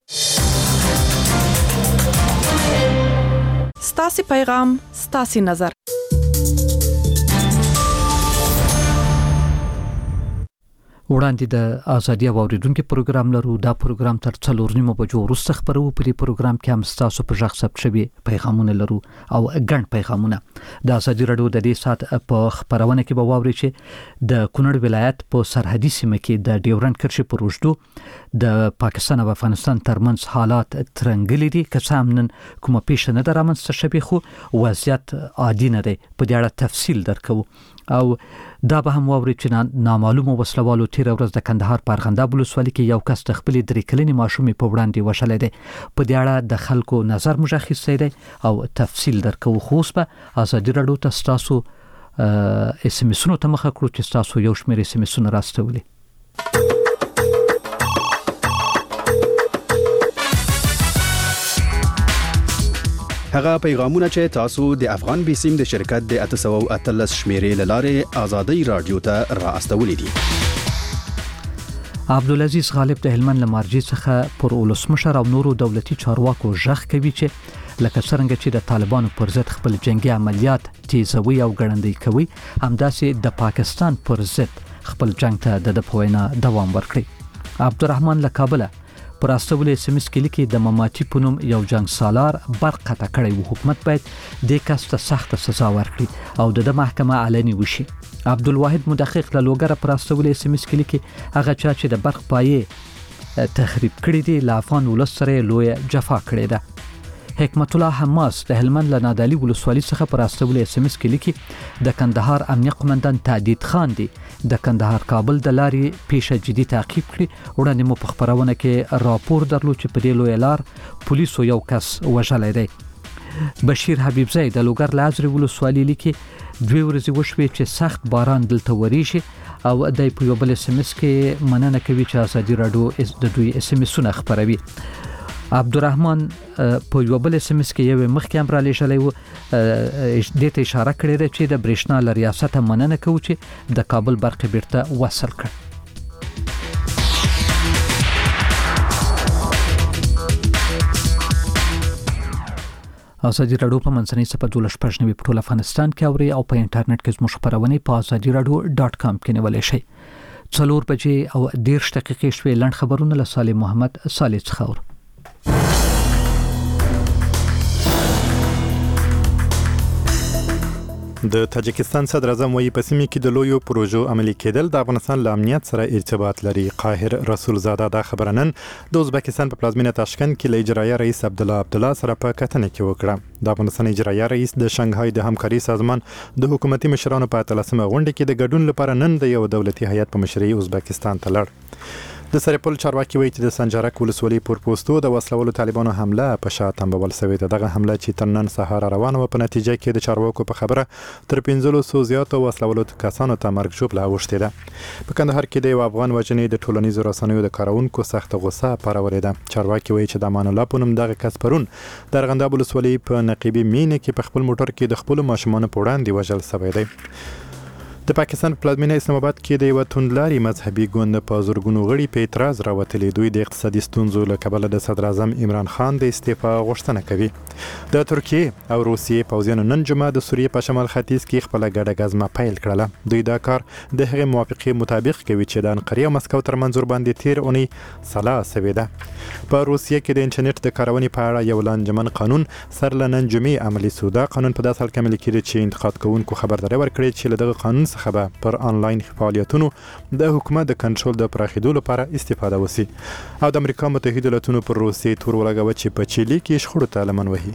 ستاسي پیغام ستاسي نظر. وړاندې د ازادي اوریدونکو پروګرام لرو. دا پروګرام تر څلور نیمو بجو وروسته خبرو. په دې پروګرام کې هم ستاسو په ژغ ثبت شوي پیغامونه لرو او ګڼ پیغامونه. د ازادي راډیو د دې سات په خبرونه کې به واوري چې د کونړ ولایت په سرحدي سیمه کې د ډیورنډ کرښې پر اوږدو د پاکستان او افغانستان ترمنځ حالات ترنګلي دي. که څه هم نن کومه پیښه نه ده رامنځته شوې خو وضعیت عادي نه دی. په دې اړه تفصیل درکو او دا به هم واوري چې نامعلومه وسلوالو تیر ورځ د کندهار په ارغنداب ولسوالۍ کې یو کس د خپلې درې کلنې ماشومې په وړاندې وشلی دی. په دې اړه د خلکو نظر موږ اخیستی دی او تفصیل درکو. خو اوس به ازادي راډیو ته ستاسو اس ام اسونو ته مخه کړو چې ستاسو یو شمېر اس ام اسونه راستولي. هغه پیغامونه چې تاسو د افغان بیسیم د شرکت د اته سوه او اتلس شمیرې لاره ازادي رادیو ته راستولې دي. عبدالعزیز غالب د هلمند لمارجی څخه پر ولسمشر او نورو دولتي چارواکو ژغ کوي چې لکه څنګه چې د طالبانو پر ضد خپل جنگي عملیات تیزوي او ګړندۍ کوي همداسې د پاکستان پر ضد خپل جنگ ته د دپوینا دوام ورکړي. عبدالرحمن له کابله پر استول اس ام اس کې لیکي د مماتی پونم یو جنگ سالار برق قطع کړی و. حکومت باید د کس ته سخت سزا ورکړي او د محکمه علني وشي. عبدالواحد مدقق له لوګر پر استول اس ام اس کې لیکي هغه چا چې د برق پایې تخریب کړی دی له افغان ولس سره لوی جفا کړی ده. حکمت الله حماس د هلمند له نادعلي ولسوالۍ څخه پر استول اس ام اس کې لیکي د کندهار امنیه قومندان تعدید خان دی د کندهار کابل د لارې پیښه جدي تعقیب کړي. وړاندې مو په خبرونه کې راپور درلود چې په دې لوی لار پولیسو یو کس وژلی دی. بشیر حبیب زئی د لوګر لازري ولسوالۍ لیکي دوی ورځې وشوي چې سخت باران دلته وریږي او د په یو بل اس ام اس کې مننه کوي چې ازادي راډیو د دوی اس ام اسونه خبروي. عبدالرحمن په یو بل اس ام اس کې یو مخکې هم را لېږلی و دې ته اشاره کړې ده چې د برېښنا له ریاسته مننه کوو چې د کابل برق بیرته وصل کړ. ازادي رادیو په منځنۍ صفحه دولس پښنوي په ټول افغانستان کې اوري او په انټرنیټ کې زموږ خبرونه په ازادي رادیو ډاٹ کام کې نیولای شئ. څلور بجې او ډېر دقیقې شوي لنډ خبرونه له صالح محمد صالح څخه. د تاجکستان صدر اعظم وایي په سیمه کې د لویو پروژو عملي کېدل د افغانستان له امنیت سره ارتباط لري. قاهر رسول زاده دا خبره نن د ازبکستان په پلازمینه تاشکند کې له اجرایي رئیس عبدالله عبدالله سره په کتنه کې وکړه. د افغانستان اجرایي رئیس د شانګهای د همکاري سازمان د حکومتي مشرانو په اتلسمه غونډه کې د ګډون لپاره نن د یو دولتي هیئت په مشرۍ ازبکستان ته لړ. د سرپل چارواکي وایي چې د سنجرک ولسوالۍ پر پوسټو د وسلوالو طالبانو حمله په شا تنبول شوې ده. دغه حمله چې تر نن سهار روانه و په نتیجه کې د چارواکو په خبره تر پنځلس سوه زیاتو وسلوالو کسانو ته مرګ ژوبله اوښتې ده. په کندهار کې د یو افغان وژنې د ټولنیزو رسنیو د کارونکو سخت غوسه پارولې ده. چارواکي وایي چې د امان الله په نوم دغه کس پرون د ارغنداب ولسوالۍ په نقیبي مینه کې په خپل موټر کې د خپلو ماشومانو په وړاندې وژل شوی دی. د پاکستان په پلازمینه اسلام آباد کې د یو توندلاري مذهبي ګوند په زورګونو غړي په اعتراض راوتلي. دوی د اقتصادي ستونزو له کبله د صدر اعظم عمران خان د استعفا غوښتنه کوي. د ترکیې او روسیې پوځیانو نن جمعه د سوریې په شمال ختیځ کې خپل ګډه غزمه پیل کړله. دوی دا کار د هغې موافقې مطابق کوي چې د انقرې او مسکو ترمنځ ورباندې تیر اونۍ سلا شوې ده. په روسیې کې د انټرنیټ د کارونې په اړه یو لانجمن قانون سر له نن جمعې عملي شو. دا قانون په داسې حال کې عملي کېږي چې انتقاد کوونکو خبرداری ورکړي چې له دغه قانون څخه به پر آنلاین فعالیتونو د حکومت د کنټرول د پراخېدو لپاره استفاده وسی. او د امریکا متحده ایالاتونو پر روسیې تور ولګوه چې په چیلي کې شخړو ته لمن وهي.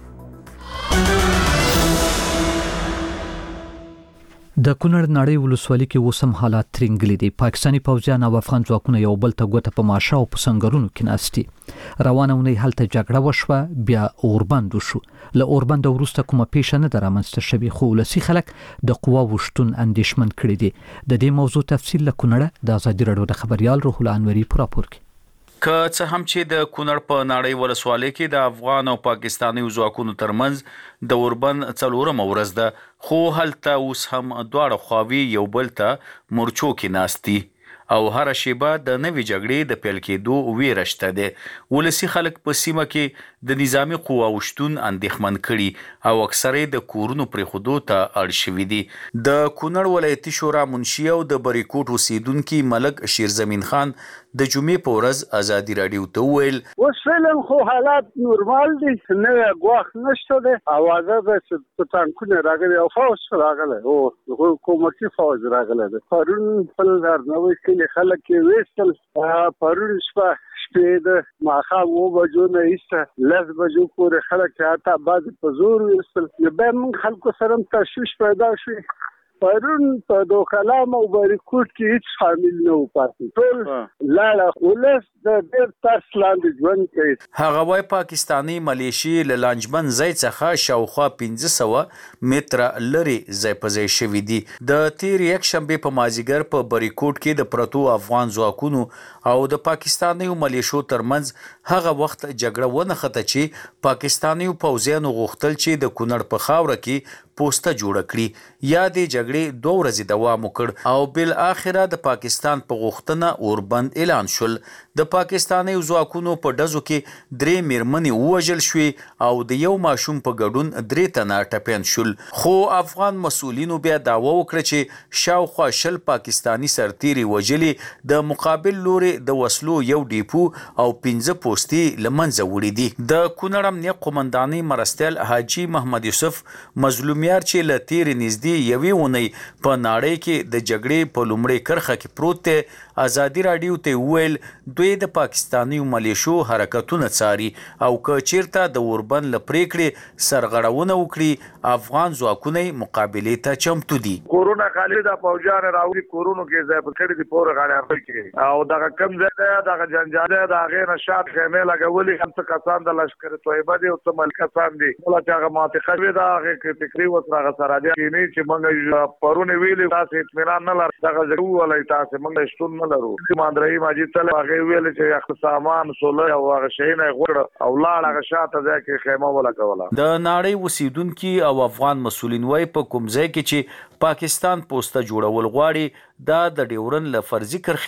د کونړ نړۍ ولسوالۍ کې وسم حالات ترنګلي دي. پاکستاني پوځیان او افغان ځواکونه یو بل ته ګوته په ماشه او په سنگرونو کې ناستي. روانه ونی هلته جګړه وشوه، بیا اوربند وشو. له اوربند وروسته کومه پیښه نه درامنځته شوې، خو ولسي خلک د قوا وشتون اندیشمن کړي دي. د دې موضوع تفصیل له کونړ د ازادي رادیو د خبريال روح الله انوري پر راپور کې. که څه هم چې د کونړ په نړۍ ولسوالۍ کې د افغان او پاکستاني ځواکونو ترمنځ د اوربند څلورمه ورځ ده، خو هلته اوس هم دواړه خواوې یو بل ته مورچو کې ناستي او هر شیبه د نوې جګړې د پیل کېدو ویره شته ده. ولسي خلک په سیمه کې د نظامی قواو شتون اندېښمن کړي او اکثره د کورونو پرېښودو ته اړ شوي دي. د کونړ ولایتي شورا منشي او د بریکوټ اوسیدونکي ملک شیرزمین خان د جمعې په ورځ ازادي رادیو ته وویل اوس فعلا خو حالات نورمال دي، نوی ګواښ نشته دی. اوازه ده چې په ټانکونه راغلي او فوج راغلی او حکومتي فوج راغلی دی. پرون خپل هرنوی کلي خلک یې ویستل. پرون شپه شپې د ماښام اوه بجو نه ایسته لس بجو پورې خلک حتی بعضې په زور ویستل. بیا موږ خلکو سره هم تشویش پیدا شوي. پرون په دوکلام او بریکوټ کې هیڅ فامیل نه و پاتې، ټول لاړه. ولس د ډېر ترس لاندې ژوند کوي. هغه وایي پاکستاني ملیشې له لانجمن ځای څخه شاوخوا پنځه سوه متره لرې ځای په ځای شوي دي. د تېر یکشنبې په مازدیګر په بریکوټ کې د پرتو افغان ځواکونو او د پاکستاني ملیشو ترمنځ هغه وخت جګړه ونښته چې پاکستاني پوځیانو غوښتل چې د کونړ په خاوره کې پوسټه جوړه کړي. یا د جګړې دوه ورځې دوام وکړ او بل اخره د پاکستان په غوښتنه اوربند اعلان شول. د پاکستاني ځواکونو په ډزو کې درې میرمنې ووژل شوې او د یو ماشوم په ګډون درې تنه ټپیان شول. خو افغان مسؤلینو بیا دعوه وکړه چې شاوخوا شل پاکستاني سرتیري وژلي، د مقابل لوري د وسلو یو ډیپو او پنځه پوستې له منځه وړي دي. د کونړ امنیه قومندانۍ مرستیال حاجي محمد یوسف مظلومیار چې له تیرې نږدې یوې اونۍ په نړۍ کې د جګړې په لومړۍ کرښه کې پروت دی، ازادي راډیو ته وویل دوی د پاکستاني ملیشو حرکتونه څاري او که چیرته د اوربند له پریکړې سرغړونه وکړي افغان ځواکونه مقابلې ته چمتو دي. کورونا خالد پوجان راوړي کورونو کې ځای په کړي دي پور غاړه کې او دغه کم ځای ده دغه جنجاله د هغه نشاط خیمه لګولې هم څه کسان د لشکر طیبه دي او څه ملکسان دي ولا چې هغه ماتخه وي دا هغه فکری وسره سره دي نه چې موږ پرونه ویلې تاسو اطمینان نه لر دغه ځو ولای تاسو موږ شتون نه لرو. ماندرای ماجد تل هغه ویل چې یخ سامان سوله او هغه شي نه غوړ او لاړ هغه شاته ځای کې خیمه ولا کوله. د نړۍ وسیدونکو او افغان مسولین وای په کوم ځای کې چې پاکستان پوسټه جوړول غواړي دا د ډیورن له فرضي کرخي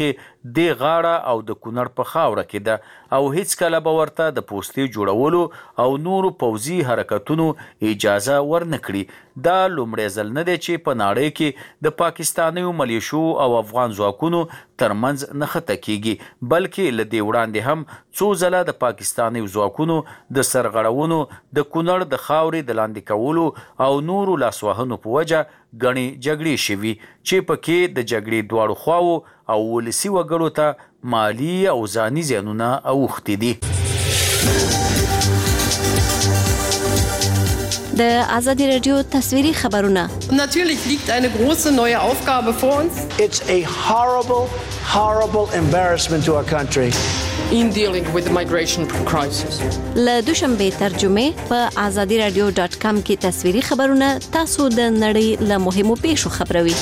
د غاړه او د کونړ په خاوره کې ده او هیڅ کله به ورته د پوستې جوړولو او نورو پوځي حرکتونو اجازه ورنکړي. دا لومړی ځل نه دی چې په نړۍ کې د پاکستانیو ملیشو او افغان ځواکونو ترمنځ نښته کیږي، بلکې له دې وړاندې هم څو ځله د پاکستاني ځواکونو د سرغړونو د کونړ د خاورې د لاندې کولو او نورو لاسوهنو په وجه ګڼې جګړې شوي چې پکې د جګړې دواړو خواو او ولسي وګړو ته مالی او ځاني زیانونه اوښتي دي. د آزادی رادیو تصویری خبرونه. Natürlich liegt eine große neue Aufgabe vor uns. It's a horrible, horrible embarrassment to our country. In dealing with the migration crisis. له دوشنبه ترجمه په آزادی رادیو ډاټ کام کې تصویری خبرونه تاسو د نړۍ له مهمو پیښو خبروي.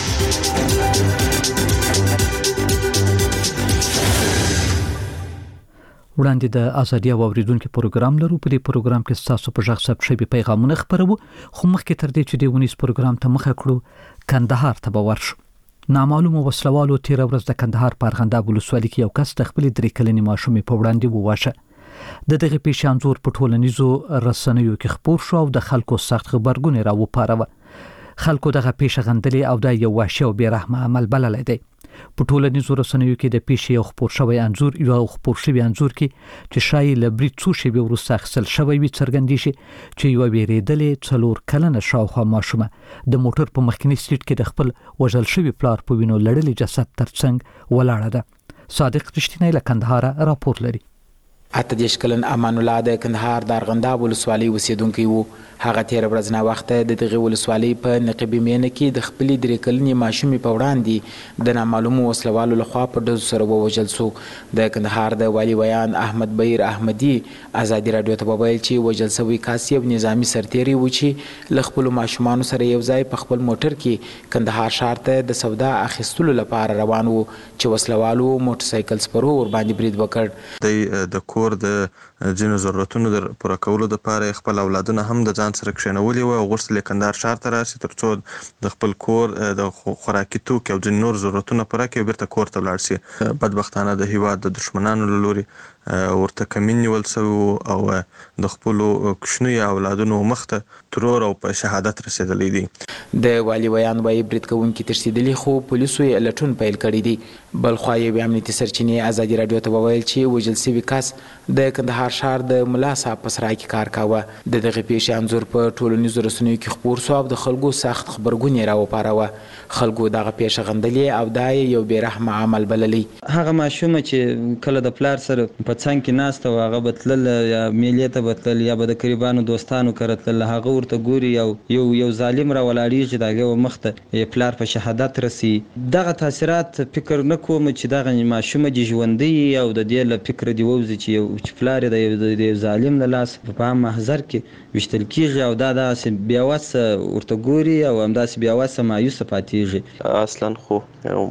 وړاندې د ازادي او اوریدونکو پروګرام لرو. په دې پروګرام کې تاسو په ژغ ثبت شوي پیغامونه خبرو، خو مخکې تر دې چې د ونیس پروګرام ته مخه کړو کندهار ته به ورشو. نامعلومه وسلوالو تیر ورځ د کندهار په ارغنداب ولسوالۍ کې یو کس د خپل درې کلنې ماشومې په وړاندې وواژه. د دغه پیښې انځور په ټولنیزو رسنیو کې خپور شو او د خلکو سخت خبرګون راوپاروه. خلکو دغه پیښه غندلې او دا یو وحشي او بې رحمه عمل بللی دی. په ټولنیزو رسنیو کې د پیښې یو خپور شوی انځور یو خپور شوی انځور کې چې شایي له برید څو شېبې وروسته اخیستل شوی وي څرګندېږي چې یوه وېرېدلې څلور کلنه شاوخوا ماشومه د موټر په مخکیني سیټ کې د خپل وژل شوي پلار په وینو لړلي جسد ترڅنګ ولاړه ده. صادق رښتینی له کندهاره راپور لري. اته دیش کلن امان الله د کندهار د ارغنداب ولسوالۍ اوسیدونکی وو. هغه تیر ورځ نه وخت د دغه ولسوالۍ په نقيبي مینه کې د خپل درې کلنې ماشومې په وړاندې د نامعلومو وسلوالو لخوا په ډزو سره ووژل شو. د کندهار د والي ویان احمد بیر احمدي ازادي رادیو ته وویل چې وژل شوی کس یو نظامی سرتیری و چې له خپل ماشومانو سره یو ځای په خپل موټر کې کندهار ښار ته د سودا اخیستلو لپاره روان وو چې وسلوالو موټر سایکل سپرو ور باندې برید وکړ. د کور د جنو ضرورتونو د پوره کولو لپاره خپل اولادونه هم د ځان سره کښېنولي وو او غوښتل کندهار ښار ته راشي ترڅو د خپل کور د خوراکي توکو او ځینې نور ضرورتونه پوره کړي او بیرته کور ته ولاړ شي. بدبختانه د هیواد د دښمنانو له لوري ورته کمین نیول شوی او د خپلو کوچنیو اولادونو مخ ته ترور او په شهادت رسېدلی دي. د والي ویان وايي برید کوونکي تښتېدلي خو پولیسو یې لټون پیل کړی دی. بل خوا یې امنیتي سرچینې ازادي رادیو ته وویل چې وژل شوي کس د کندهار ښار د ملا صاحب په سرای کې کار کاوه. د دغې پیښې انځور په ټولنیزو رسنیو کې خپور شو او د خلکو سخت خبرګون یې راوپاروه. خلکو دغه پیښه غندلې او دا یې یو بې رحمه عمل بللی. هغه ماشومه چې کله د پلار سره په څنګ کې ناسته وه هغه به تلل یا میلې ته به تلل یا به د قریبانو دوستانو کره تلل، هغه ورته ګوري یو یو یو ظالم را ولاړېږي د هغې مخ ته پلار په شهادت رسي. دغه تاثیرات فکر نه کوم چې دغه ماشومه دې ژوندی او د دې له فکره دې ووځي چې یو چې پلار یې د یو ظالم له لاسه په عام محضر کې ویشتل کېږي او دا داسې بېوسه ورته ګوري او همداسې بېوسه مایوسه پاتېږي. اصلا خو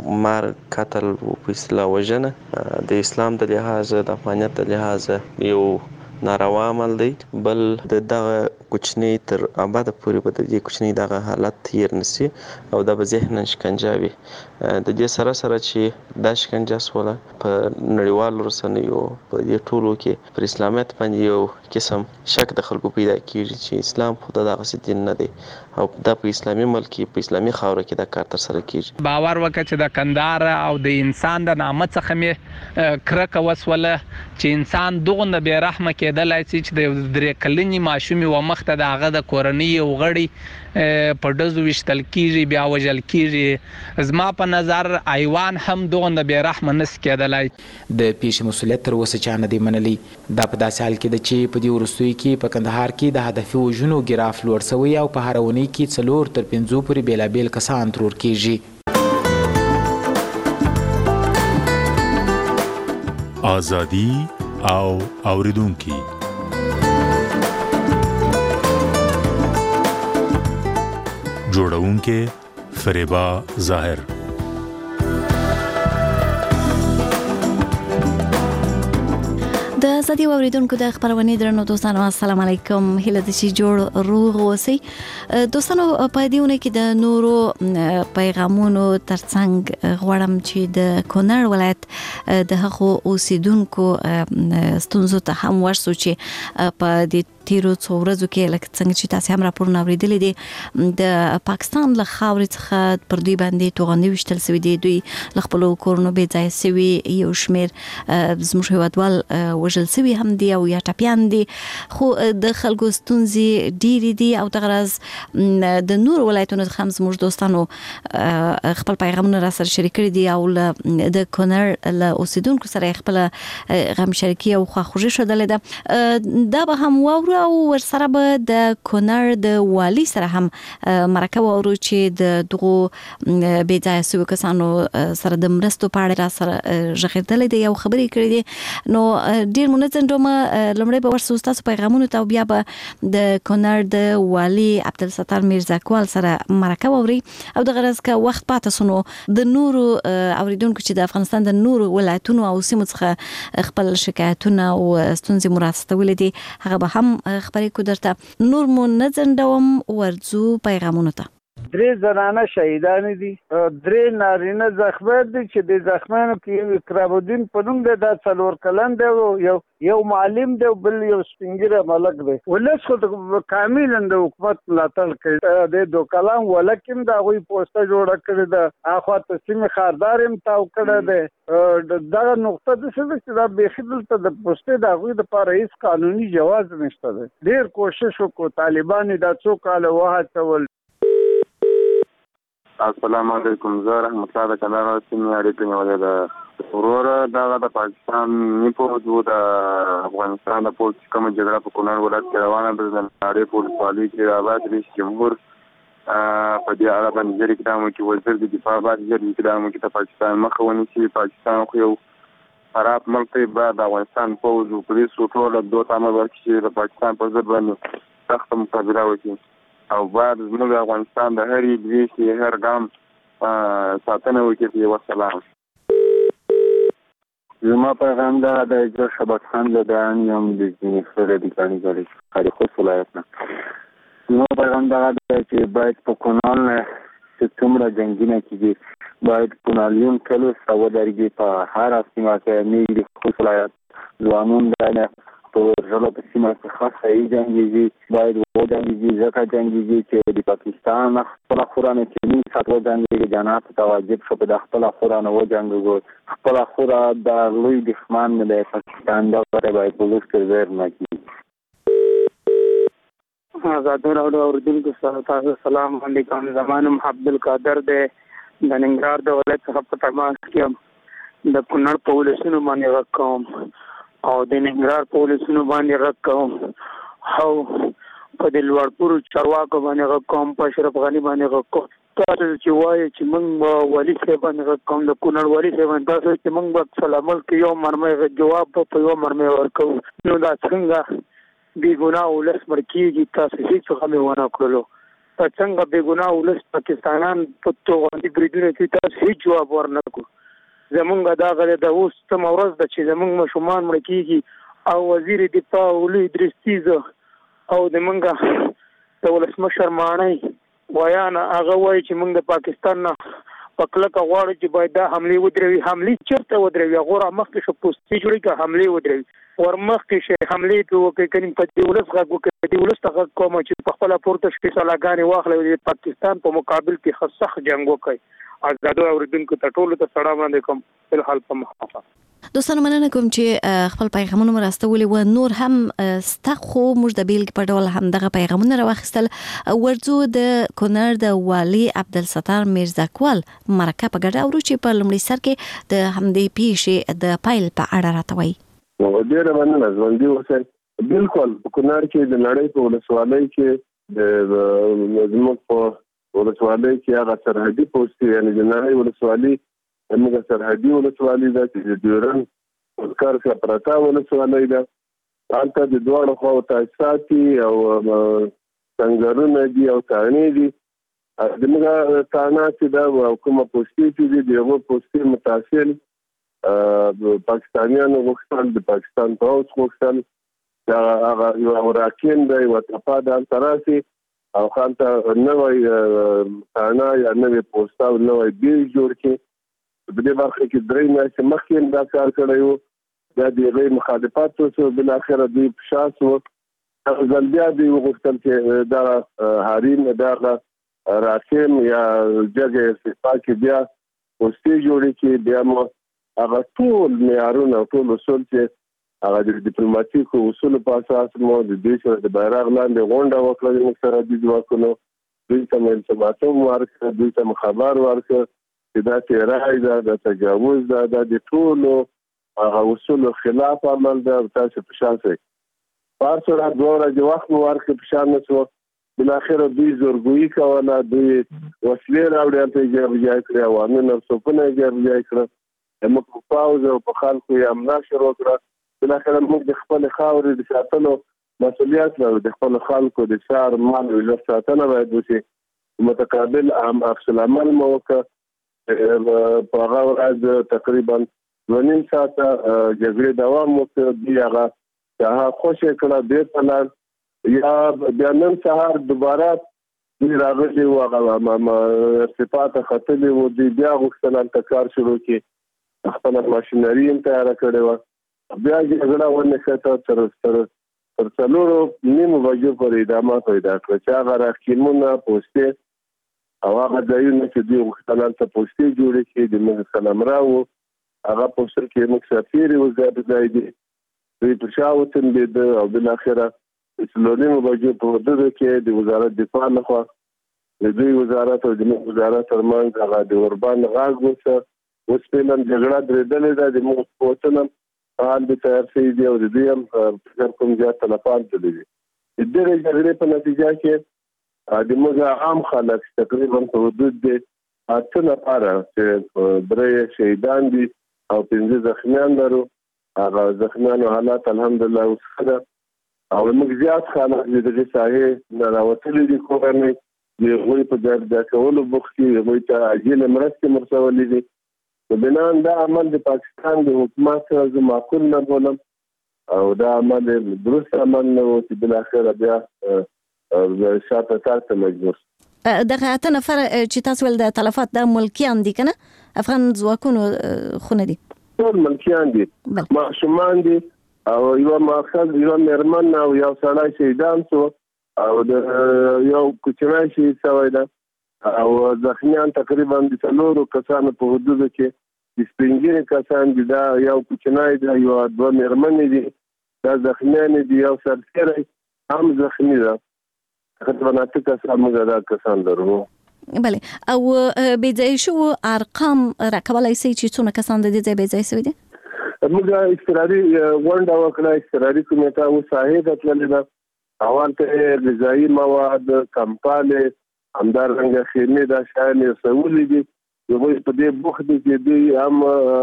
مرګ قتل په اصطلاح وژنه د اسلام د لحاظه د افغانیت د لحاظه یو ناروا عمل دی. بل د دغه کوچنی تر ابده پورې به د دې کوچنی دغه حالت تیر نسی او دا به ذهناً شکنجه وي. د دې سره سره چې دا شکنجه سوله په نړیوالو رسنیو په دې ټولو کې پر اسلامیت باندې یو قسم شک د خلکو پیدا کېږي چې اسلام خو دغسې دین نه دی او دا په اسلامي ملک کې په اسلامي خاوره کې دا کار ترسره کېږي. باور وکړه چې د کندهار او د انسان د نامه څخه مې کرکه وسوله چې انسان دغونه بې رحمه کېدلی شي چې د یو درې کلنې ماشومې و مخ ته د هغه د کورنۍ یو غړي په ډزو ویشتل کېږي بیا وژل کېږي. زما په نظر حیوان هم دغونه بې رحمه نسي کېدلی. د پیښې مسؤلیت تر اوسه چا نه دی منلی. دا په داسې حال کې ده چې په دې وروستیو کې په کندهار کې د هدفي وژنو ګراف لوړ شوی او په هره اونۍ کې څلور تر پنځو پورې بېلابېل کسان ترور کېږي. آزادي او اوریدونکي جوړونکي فریبا ظاهر. د ازادي اوریدونکو د خبرونه درنو دوستانو السلام علیکم هله د شي جوړ روغ اوسئ دوستانو په دې ونه کې د نورو پیغامونو ترڅنګ غواړم چې د کونړ ولایت د هغو اوسیدونکو ستونزو ته هم ورسو چې په دې تیرو څو ورځو کې لکه څنګه چې تاسو هم راپورونه اوریدلي دي د پاکستان له خاورې څخه پر دوی باندې توغندي وشتل سوي دي دوی له خپل کورونو بې ځای سوي یو شمیر زموږ هیوادوال وژل سوي هم دي او یا ټپیان دي خو د خلکو ستونزې ډېرې دي او دغه راز د نور ولایتونو څخه هم زموږ دوستانو خپل پیغامونه را سره شریک کړي دي او د کونړ له اوسیدونکو سره خپل غم شریکي او خواخوږي ښودلې ده دا به هم واورو او ورسره به د کونړ د والي سره هم مرکه واورو چې د دغو بې ځایه سویو کسانو سره د مرستو په اړه را سره غږېدلې دي او خبرې کړې دي نو ډېر مو نه ځنډومه لومړی به ورسو ستاسو پیغامونو ته او بیا به د کونړ د والي عبدالستار میرزاکوال سره مرکه واوري او دغه راز که وخت پاته سو نو د نورو اوریدونکو چې د افغانستان د نورو ولایتونو او سیمو څخه خپل شکایتونه او ستونزې مو راستولې دي هغه به هم خبرې کو درته نور مو نه ځنډوم ورځو پیغامونو ته درې زنانه شهیدان دي درې نارینه زخمیان دي چې د زخمیانو کې یو اکرام الدین په نوم دی دا څلور کلن دی یو یو معلم دی بل یو سپین ږیری ملک دی ولس خو کاملا د حکومت ملاتړ کوي د دو کلام ولک هم د هغوی پوسټه جوړه کړې ده اخوا تسلیم خاردار هم تاو کړی دی دغه نقطه داسې ده چې دا بیخي دلته د پوسټې د هغوی دپاره هېڅ قانوني جواز نشته دی ډېر کوشش وکړو طالبان دا څو کاله وهڅول السلام علیکم زه رحمت الله د کندهار سیمې اړیکې نیولې ده وروره دغه د پاکستان نی پوځ و د افغانستان د پوځ کومه جګړه په کونړ ولایت کې روانه ده د نړۍ پولیس والي چې آباد رئیس جمهور په دې اړه باندې ډېر اقدام وکړي وزیر د دفاع باندې ډېر اقدام وکړي د پاکستان مخه ونیسي پاکستان خو یو خراب ملک دی باید د افغانستان پوځ و پولیسو ټوله دوه تامه ورکړي چې د پاکستان پر ضد باندې سخته مقابله وکړي او باید زموږ افغانستان د هرې لویشتې هر ګام ساتنه وکړي وسلام زما پیغام دا د اجرا شبات خان لدان یم د جنیفر ادیکانی گاری خالی خود ولایت نه زما پیغام دا دا چې باید په کونال چې څومره جنګونه کېږي باید کونالیون کلو سوه درګي په هر سیمه کې میږي خود ولایت ځوانون دا په ژبه په سیمه کې خاص صحیح جنګیږي باید وجنګیږي ځکه جنګیږي چې د پاکستان خپل خورانه چې موږ ساتو جنګیږي جنات ته واجب شو په خپل خورانه وجنګو خپل خورا د لوی دښمن د پاکستان د لپاره باید پولیس کې زیر نه کړي آزاد راډیو اوریدونکو سره السلام علیکم زمانم عبدالقادر د ننګرهار د ولایت څخه په تماس کې د کونړ په ولسونو باندې وکوم او د ننګرهار په ولسونو باندې غږ کوم او په د لوړپورو چارواکو باندې غږ کوم په اشرف غني باندې غږ کوم تاسو چې وایي چې موږ به والي صاحب باندې غږ کوم د کونړ والي صاحب باندې تاسو چې موږ به سلامل کې یو مرمۍ جواب په یو مرمۍ ورکوو نو دا څنګه بې ګناه ولس مړ کېږي تاسو هېڅ هم ونه کړلو په څنګه بې ګناه ولس پاکستانان په توغندي بریدونو کې تاسو هېڅ جواب ورنه کړو زمونږ دا غلې د اوس څومره ورځ ده چې زمونږ ماشومان مړه کېږي او وزیر دفاع ولي ادریس تیز او د مونږ د ولسمشر ماڼۍ ویانه هغه وایي چې مونږ د پاکستان نه په کلکه غواړو چې باید دا حملې ودروي حملې چېرته ودروي هغه را مخکې شه پوستې جوړې کړه حملې ودروي ور مخکې شه حملې پرې وکړي کني په دې ولس غږ وکړي دې ولس ته غږ کومه چې په خپله پورته شپې سلاګانې واخلي د پاکستان په مقابل کې ښه سخت جنګ وکړي آزادو اوریدونکو ته ټولو ته سلام علیکم په حال په مخه دوستانو مننه کوم چې خپل پیغامونه مرستولي و نور هم ستخو موږ د بیلګې په ډول هم دغه پیغامونه راوخیستل ورځو د کونړ د والي عبدالستار میرزاکوال مرکه په ګډه اورو چې په لومړي سر کې د همدې پیښې د پایل په اړه راته وایي ډېره مننه ژوندي اوسئ بالکل په کونړ کې د نړۍ په ولسوالۍ کې د زموږ په ولسوالۍ کې هغه سرحدي پوسټ یعنې د نړۍ ولسوالي زموږ سرحدي ولسوالي ده چې د ډیورن کار څخه پرته ولسوالۍ ده هلته د دواړو خواو تاسیسات دي او سنګرونه دي او تاڼې دي زموږ تاڼه چې ده او کومه پوسټې چې دي د هغو پوسټې متاثر پاکستانیانو غوښتل د پاکستان پوځ غوښتل دا هغه یو راکین دی او تفاده تراسي او خان ته نوې ثانا یا نوې پوسټا او نوې بیل جوړ کړي په دې برخه کې درې میاشتې مخکې دا کار کړی وو دا د غیر مخالفت څخه بل اخر دی شاس وو ځل بیا دی وغوښتل چې دا حریم دا راکین یا جګه استفاده بیا پوسټي جوړ کړي بیا مو هغه ټول معیارونه ټول اصول چې هغه د ډیپلوماټیکو اصولو په اساس مو د دې سره د بیرغ لاندې غونډه وکړه موږ سره د ځواکونو دوی ته التماسوم ورکړه دوی ته خبر ورکړه چې دا تیرای دا د تجاوز دا د ټولو هغه اصولو خلاف عمل دا تاسو په شان سي په سره دوه ورځې وخت مو ورکړه په شان نشو بل اخر دوی زورګوي کوله دوی وسلې راوړل ته جواب کړی او امن څوکونه جواب کړی موږ په پاوزه او په خلکو یې امنا شروع کړه بل اخر موږ د خپل خاورې د ساتلو مسؤلیت لرو د خپل خلکو د شهر مال او ساتنه باید وشي متقابل عام افصل عمل مو وکړه په هغه ورځ تقریبا ونیم ساعته جګړې دوام وکړ دی هغه هغه خوشې کړه د پلان یا بیا نن سهار دوباره دی راغلی و هغه صفات خطلې و دی بیا غوښتل ان کار شروع کړي خپل ماشينري هم تیار کړې و بیا جګړه ونه کړه تر تر تر څلورو نیمو بجو پورې ادامه پیدا کړه چې هغه راکیمونه پوسټي او هغه ځایونه چې دوی غوښتل ته پوسټي جوړ کړي د موږ سلام راو هغه پوسټر کې موږ سفیر وزارت ځای دی دوی په شاوتن دي او بل اخره څلورو بجو په وده کې د وزارت دفاع لخوا د دوی وزارت او د وزارت ترمنځ هغه د اوربان غاغ وسه اوس په نن جګړه درېدلې ده د موږ پوښتنه حال به تیار شي دی او د دې هم کوم ځای تلفات دي د دې جګړې په نتیجه کې د موږ عام خلک تقریبا په حدود د اته لپاره چې درې شهیدان دي او پنځه زخمیان لرو هغه زخمیانو حالات الحمدلله وسخه او موږ زیات خلک د دې ساحې نه راوتلي دي کورنۍ د غوي په ځای د کولو بوختي غوي ته اجل مرستې مرسولې دي بنان دا عمل د پاکستان د حکومت سره معقول نه بولم او دا عمل درست عمل نه و چې بل اخر بیا شاته تاسو مجبور دغه اته نفر چې تاسو ول د تلفات د ملکیان دي کنه افغان ځواکونو خونه دي ټول ملکیان دي ماشومان دي او یو ماخذ یو مرمن او یو سړی شهیدان شو او د یو کوچنی شي سوی ده او زخمیان تقریبا د څلورو کسانو په حدود کې د سپینګری کسان دي دا یو کوچنی دی یو دوه مرمنې دي دا زخمیان دي یو سرتیری هم زخمی ده تقریبا اته کسان موږ دا کسان لرو بله او بيځای شو ارقام راکولای شي چې څونه کسان د دې ځای بيځای شوی دي موږ استراري غونډه وکړه استراري کمیټه او صاحب تللی ده اول ته غذایی مواد کمپاله همدار رنګه خیمه دا شان سوولې دي یو په دې بوخت کې دی هم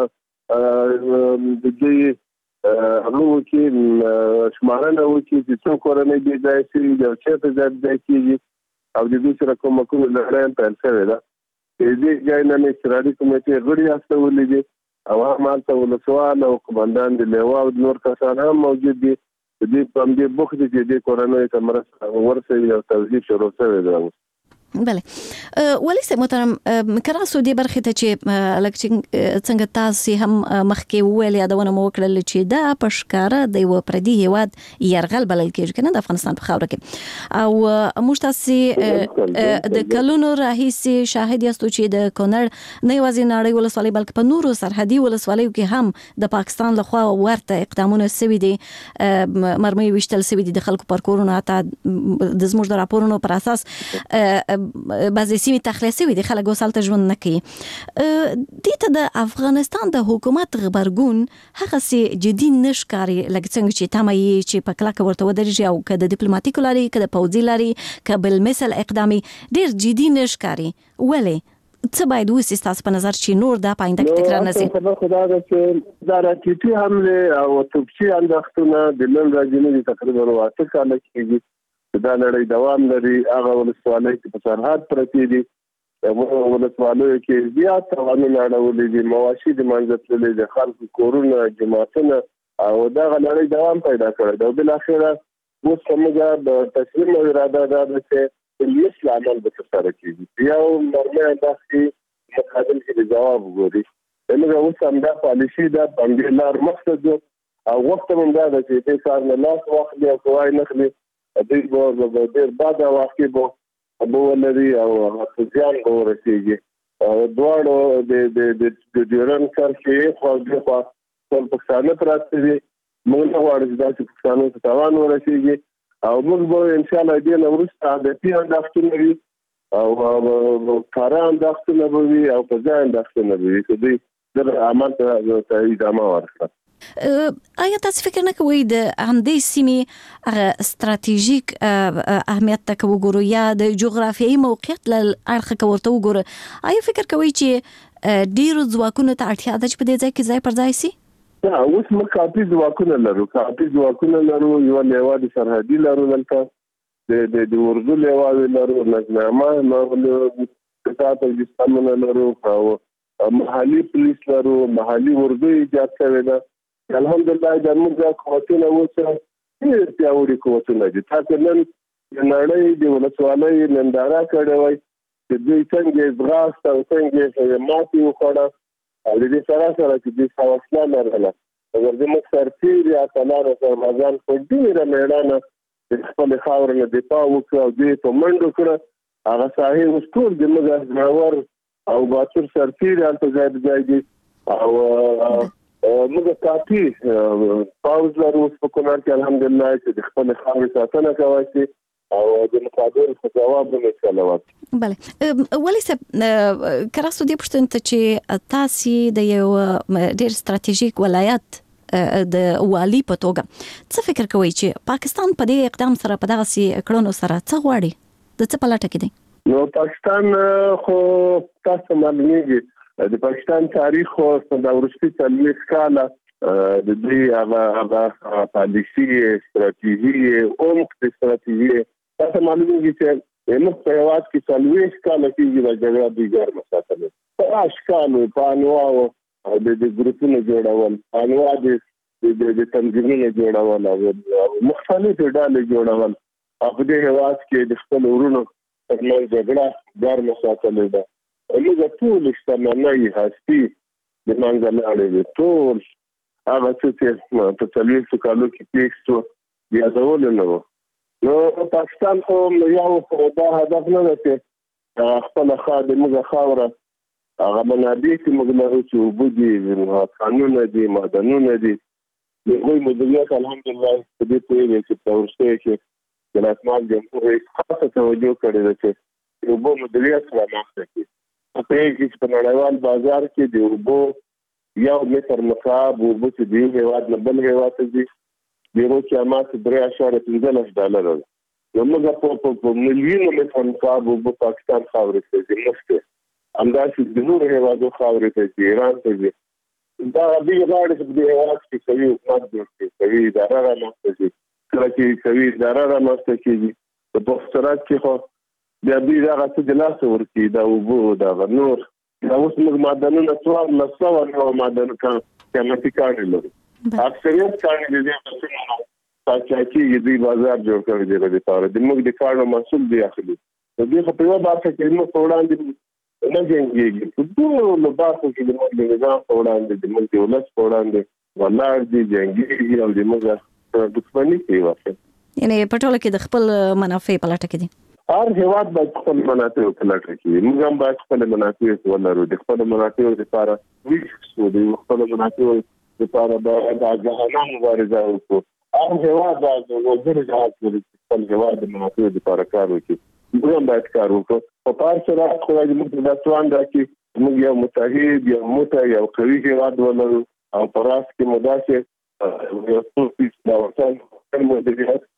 د دې هغه کې شمارنه وکړي چې څو کورنۍ دي ځای چې د چېرته ځای کېږي او د دې سره کوم کوم لړۍ په اړه ده دې ځای نه استرادي کمیټه غړي استولې دي او هم تاسو ولسوال او کمانډان د لیوا او نور کسان هم موجود دي دې په دې بوخت کې د کورنۍ کمره ورسې او توزیع شروع شوی دی بله ولې سه محترم کراسو دې برخه ته چې لکه څنګه تاسو هم مخکې ویل یادونه مو وکړل چې دا پښکاره د یو پردي هیواد يرغل بلل کېږي کنه د افغانستان په خاوره کې او موږ تاسو د کلونو راهیسي شاهد یاستو چې د کونړ نه یوازې نړۍ ولسوالۍ بلکې په نورو سرحدي ولسوالیو کې هم د پاکستان لخوا ورته اقدامونه سوي دي مرمۍ وشتل سوي دي د خلکو پر کورونه ته د زموږ د راپورونو پر اساس بعضی سیمې تخلیصي وي د خلکو سالته ژوند نه کوي دې ته د افغانستان د حکومت خبرګون هغه سي جدي نشکاري لکه څنګه چې تمه یې چې په کلاک ورته ودرېږي او که د ډیپلوماټیکو لاري که د پوځي لاري که بل مثل اقدامي ډېر جدي نشکاري ولې څه باید وسی تاسو په نظر چې نور د پاینده تکرار نشي خدا دا چې دا راکېټي حمله او توپچي اندختونه د نن راځي نه تقریبا واته کال کېږي دا لړۍ دوام لري هغه ولسوالۍ چې په سرحد پرتی دي ولسوالو کې زیات قوانین اړولې دي، مواشي د منځتلې د خلکو کورونه جماعتونه او دا غلړې دوام پیدا کړی دا بل اخره اوس کومه د تسلیم او اراده ده چې لیس عمل به تر کېږي یو مرمه انداسي مقابل کې جواب وګوري دغه اوس هم دا پالیسي دا باندې لار مقصد او وخت هم دا چې د کار نه لاس وخت دی او کوای نه خلی د دې په ډیر بعد واقع بو ابو ولري او ځان ورسیږي دواړو د د د ډیرن کار کې خو د خپل پښتانه پراته دي موږ نه غواړو چې د پښتانه ته تاوان ورسیږي او موږ به ان شاء الله دې نو ورسته د پیان داختونه وي او کاران داختونه وي او په ځان داختونه وي چې دوی د عمل ته ادامه ورکړي. آیا تاسو فکر نه کوئ د همدې سیمې ستراتیژیک اهمیت ته وګورو یا د جغرافیایي موقعیت له اړخه ورته وګورو آیا فکر کوئ چې ډیرو ځواکونو ته اړتیا ده چې په دې ځای کې ځای پر ځای شي؟ نه اوس موږ کافي ځواکونه لرو کافي ځواکونه لرو یو لیوا د سرحدي لرو دلته د د د اردو لیوا لرو نظامه لرو کتاب الاسلامونه لرو او محلي پولیس لرو محلي اردو ایجاد شوی ده الحمدلله د موږ قوتونه اوس ډېر پیاوړي قوتونه دي تاسو نن د نړۍ د ولسوالۍ ننداره کړې وای چې دوی څنګه ځغاست او څنګه ماتې وکړه او د دې سره سره چې د حوصله لرله اگر د موږ سرتیر یا سلاره سربازان په ډېره میړانه د خپل خاورې نه دفاع وکړه او دوی په منډو کړه هغه ساحې اوس ټول د موږ ځناور او باتور سرتیر هلته ځای ځای دي او موږ کافي پاوز لرو په کونړ کې الحمدلله چې د خپل خاورې ساتنه کوي شي او د مقابل څه جواب نه چلوات. بله ولې څه کراستو دې پښتون ته چې تاسو د یو ډېر ستراتیژیک ولایت د والی په توګه څه فکر کوئ چې پاکستان په دې اقدام سره په دغه سي کړنو سره څه غواړي د څه په لټه کې دی؟ نو پاکستان خو تاسو معلومیږي د پاکستان تاریخ او د ورستي تلويث کاله د دې هغه پالیسي استراتیژي او مختلف استراتیژي تاسو معلومیږي چې موږ په هواد کې تلويث کاله کې د جګړه د ګرم ساتل په اشکال په انواع د د ګروپونو جوړول انواع د د تنظیمونو جوړول او مختلف ډلې جوړول په دې هواد کې د خپل ورونو په منځ جګړه ګرم ساتل ده موږ ټول شتمنۍ هستي د منځلارې دي ټول هغه چې په تلويث کالو کې پیښو یادول نه وو نو پاکستان خو یو دا هدف نه ده چې خپل خادمه خاوره هغه منابع چې موږ لرو چې وبدي قانون دي معدنونه دي دوی مدیریت الحمدلله په دې پیښه کې تورسته کې د راتمال جمهور خاصه توجه کړې ده چې یو بو مدیریت رامنځته کړي په کې په نړیوال بازار کې د وبو یو متر مکعب وبو چې دی هیواد نه بل هیواد ته دي ډیرو چې مات درې اشاره پنځه ډالر نو موږ په مليونو متر مکعب وبو پاکستان خاورې ته دي مفته همداسې د نور هیوادو خاورې ته دي ایران ته دي دا دې غاړې چې د هیواد کې کوي حکومت د کوي اداره رامنځته دي کله چې کوي اداره رامنځته کیږي په بوخترات کې خو بیا دې هغه څه د لاس ورکی دا وبو دا نور دا اوس موږ معدنونه څوار لسو نو معدن کان قیمتي کاري لري اکثریت کاري دي چې پاکستاني دې بازار جوړ کړی دی د لپاره د موږ د کارونو مسول دی اخلي د دې په یو باسه کې موږ وړاندې نه جنګيږي په ټول باسه کې د موږ د نظام وړاندې د موږ د ولس وړاندې ولر دي جنګيږي او د موږ دښمني کوي واسه یعنی په ټول کې د خپل منافع په لټه کې دي هر هیواد باید خپل منافع په لټه کې موږ هم باید خپل منافع ولرو د خپل منافع لپاره ویښ د خپل منافع لپاره د جهان مبارزه وکړو هر هیواد باید وزیر جهاد لري خپل هیواد د منافع لپاره کار وکړي موږ هم باید کار وکړو په پار سره خو د موږ د توان دا کې موږ یو متحد یو متحد یو قوي هیواد ولرو او پر راس کې مداسه یو څو پیس دا ورته مدیریت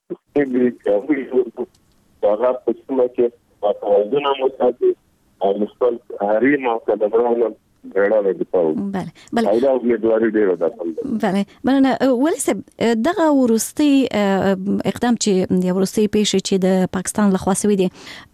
کې هغه په څومره کې توازن مو ساتي او خپل حریم او کډبرانو غړاله دي پاو بله بله دا امیدواري ډیره ده بله مننه ولې صاحب دغه ورستي اقدام چې یو ورستي پیښه چې د پاکستان لخوا شوی دی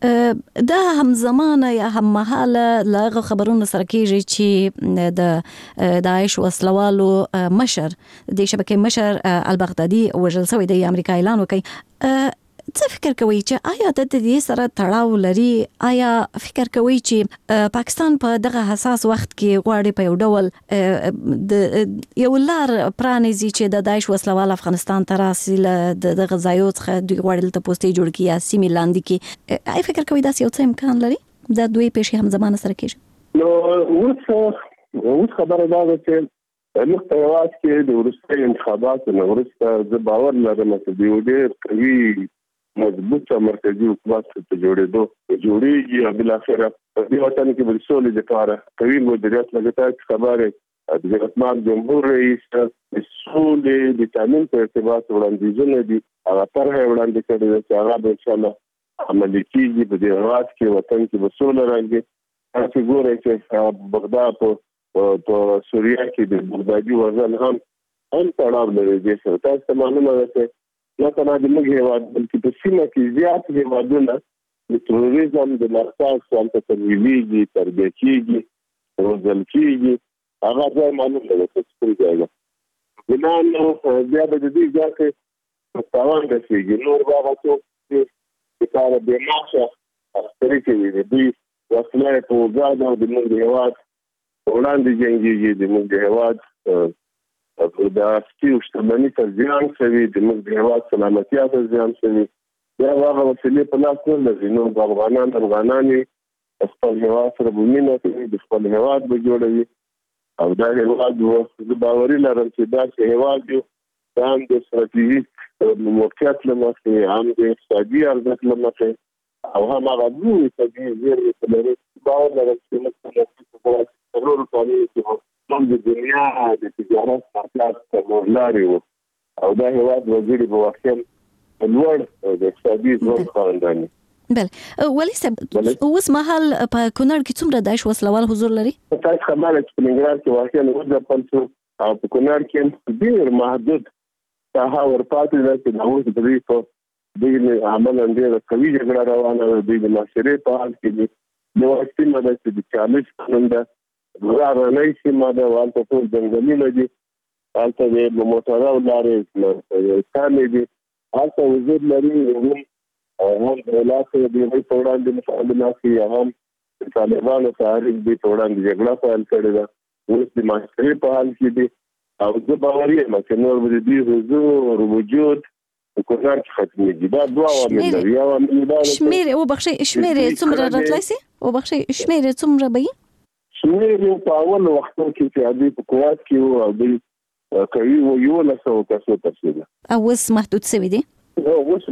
دا هم زمانه یا هم مهاله لغه خبرونه سره کیږي چې د داعش وسلوالو مشر د شبکې مشر البغدادي وژل شوی دی امریکا اعلان وکړي څه فکر کوي چې آیا د دې سره تړاو لري آیا فکر کوي چې پاکستان په دغه حساس وخت کې غواړي په یو ډول د یو لار پرانیزي چې د داعش وسلوال افغانستان ته راسي د غزایو څخه دوی غواړي ته پوسټي جوړ کړي یا سیمې لاندې کې آیا فکر کوي دا یو څه امکان لري دا دوی پیښې هم زمانه سره کېږي نو اوس اوس خبره دا ده چې نقطه یواز کې د ورستي انتخاباتو نه وروسته زه باور لرم چې دوی ډېر قوي مضبوطه مرکزی حکومت ته جوړېدو جوړېږي او بل اخر په دې وطن کې بل څه لپاره قوي مدیریت لګټه خبره د حکومت جمهور رئیس د سولې د تامین په ارتباط وړاندیزونه دي هغه طرح وړاندې کړی چې هغه به ان شاء الله عملي کیږي په دې وخت کې وطن کې به سوله راځي تاسو ګورئ چې بغداد په سوریه کې د بغدادي وزن هم هم تړاو لري چې تاسو معلومه ده نه تنها د موږ هېواد بلکې په سیمه کې زیات هېوادونه د تروریزم د مرکز څخه تمویلېږي تربیه کېږي روزل کېږي هغه ځای معلوم دی چې کوم ځای ده بنا نو بیا به د دې ځای کې تاوان رسېږي نور به هغه څوک چې کار بې معاشه عسکري کوي د دوی وسله په اوږه ده د موږ هېواد په وړاندې جنګېږي د موږ هېواد دا سپیو شتمني ته زیان شوي د موږ د هېواد سلامتیا ته زیان شوي بیا هغه وسیلې په لاس نه لري نو افغانان افغانان خپل هېواد سره به مینه کوي د خپل هېواد به جوړوي او دا هېواد زه باوري لرم چې داسې هېواد یو دا هم د ستراتیژیک موقعیت له مخې هم د اقتصادي ارزښت له مخې او هم هغه لویې طبیعي زیرمې چې لري باور لرم چې موږ په څلورو کالونو کې هم د دنیا د تجارت مرکز ته لارې وو او دا هېواد وګړي به واقعا لوړ د اقتصادي ځواک خاوندان بله ولې صاحب اوس مهال په کونړ کې څومره داعش وسلوال حضور لري تاسو خبره چې په ننګرهار کې واقعا وځپل شو او په کونړ کې ډېر محدود ساحه ورپاتې ده چې د اوس د دې په دې عمل ډېره قوي جګړه روانه ده د معاشرې په حال کې دي نو سیمه ده چې د چالیس قانون ده غرانۍ سیمه ده والته ټول ځنګلونه دي هلته د موټرو لارې سامې دي هلته وزیر لري هم د ولایت د دوی په وړاندې مقابله کوي هم د طالبانو تحریک دوی په وړاندې جګړه پیل کړې ده اوس د معاشرې په حال کې دي او زه باوري یم چې نور به د دوی حضور وجود په کونړ کې ختمېږي دا دوه عوامل لري یو عامل دا شمېرې وبخښئ شمېرې څومره راتلی سي وبخښئ شمېرې څومره به وي شمېرې په اول وختو کې چې دوی په قوات کې وو او دوی کوي وو یولس سوه کسو ته رسېده او اوس محدود شوي دي اوس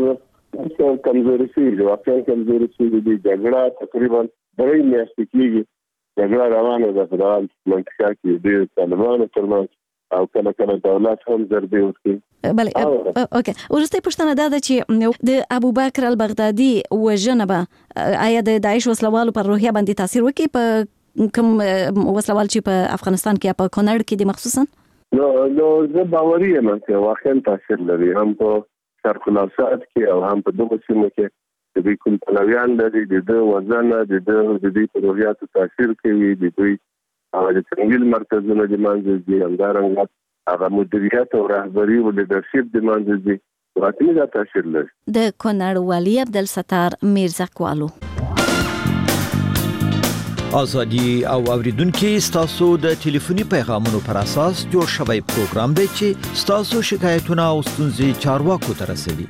اوس کمزوري شوي دي واقعا کمزوري شوي دي جګړه تقریبا درې میاشتې کېږي جګړه روانه ده په دغه منطقه کې د طالبانو ترمنځ او کله کله دولت هم ضربې ورکوي بله اوکې وروستۍ پوښتنه دا ده چې د ابوبکر البغدادي وژنه به آیا د داعش وسلوالو پر روحیه باندې تاثیر وکړي په کوم وسلوال چې په افغانستان کې یا په کونړ کې دي مخصوصا نو نو زه باوري یم چې واقعا تاثیر لري هم په شرق الاوسط کې او هم په دغه سیمه کې د دوی کوم پلویان لري د ده وزنه د ده د دوی په روحیاتو تاثیر کوي د دوی هغه د تمویل مرکزونه د منځ دي همدارنګه هغه مدیریت او رهبري او لیډرشپ د منځ دي واقعي دا تاثیر لري د کونړ والي عبدالستار میرزا کوالو ازادي او اوریدونکو ستاسو د ټلیفوني پیغامونو پر اساس جوړ شوی پروګرام دی چې ستاسو شکایتونه او ستونزې چارواکو ته رسوي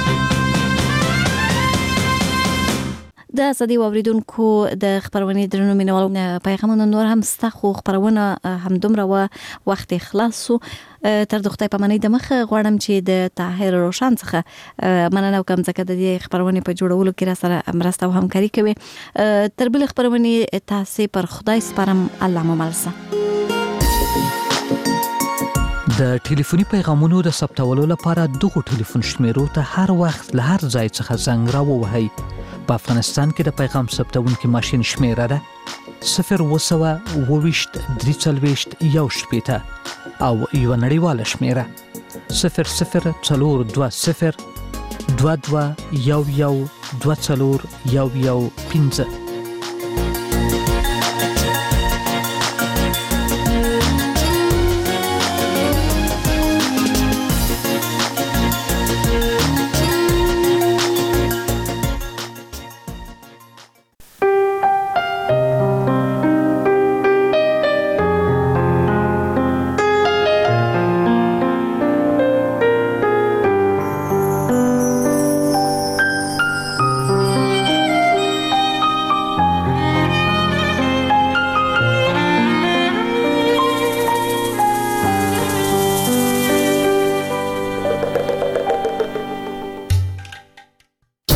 د ازادي اوریدونکو د خبرونې درنو مینوالو پیغامونه نور هم ستا خو خبرونه همدومره و وخت خلاص سو تر د خدای په منۍ د مخه غواړم چې د طاهر روشن څخه مننه وکم ځکه د دې خبرونې په جوړولو کې را سره مرسته او همکاري کوي تر بل خبرونې تاسو پر خدای سپارم الله مو ملسه د ټلیفوني پیغامونو د ثبتولو لپاره دغه ټلیفون شمیرو ته هر وخت له هر ځای څخه زنګ راووهئ په افغانستان کې د پیغام ثبتونکو ماشين شمیره ده صفر وسوه اوويشت درې څلوېښت یو شپېته او یوه نړیواله شمیره صفر صفر څلور دوه صفر دوه دوه یو یو دوه څلور یو یو پنځه.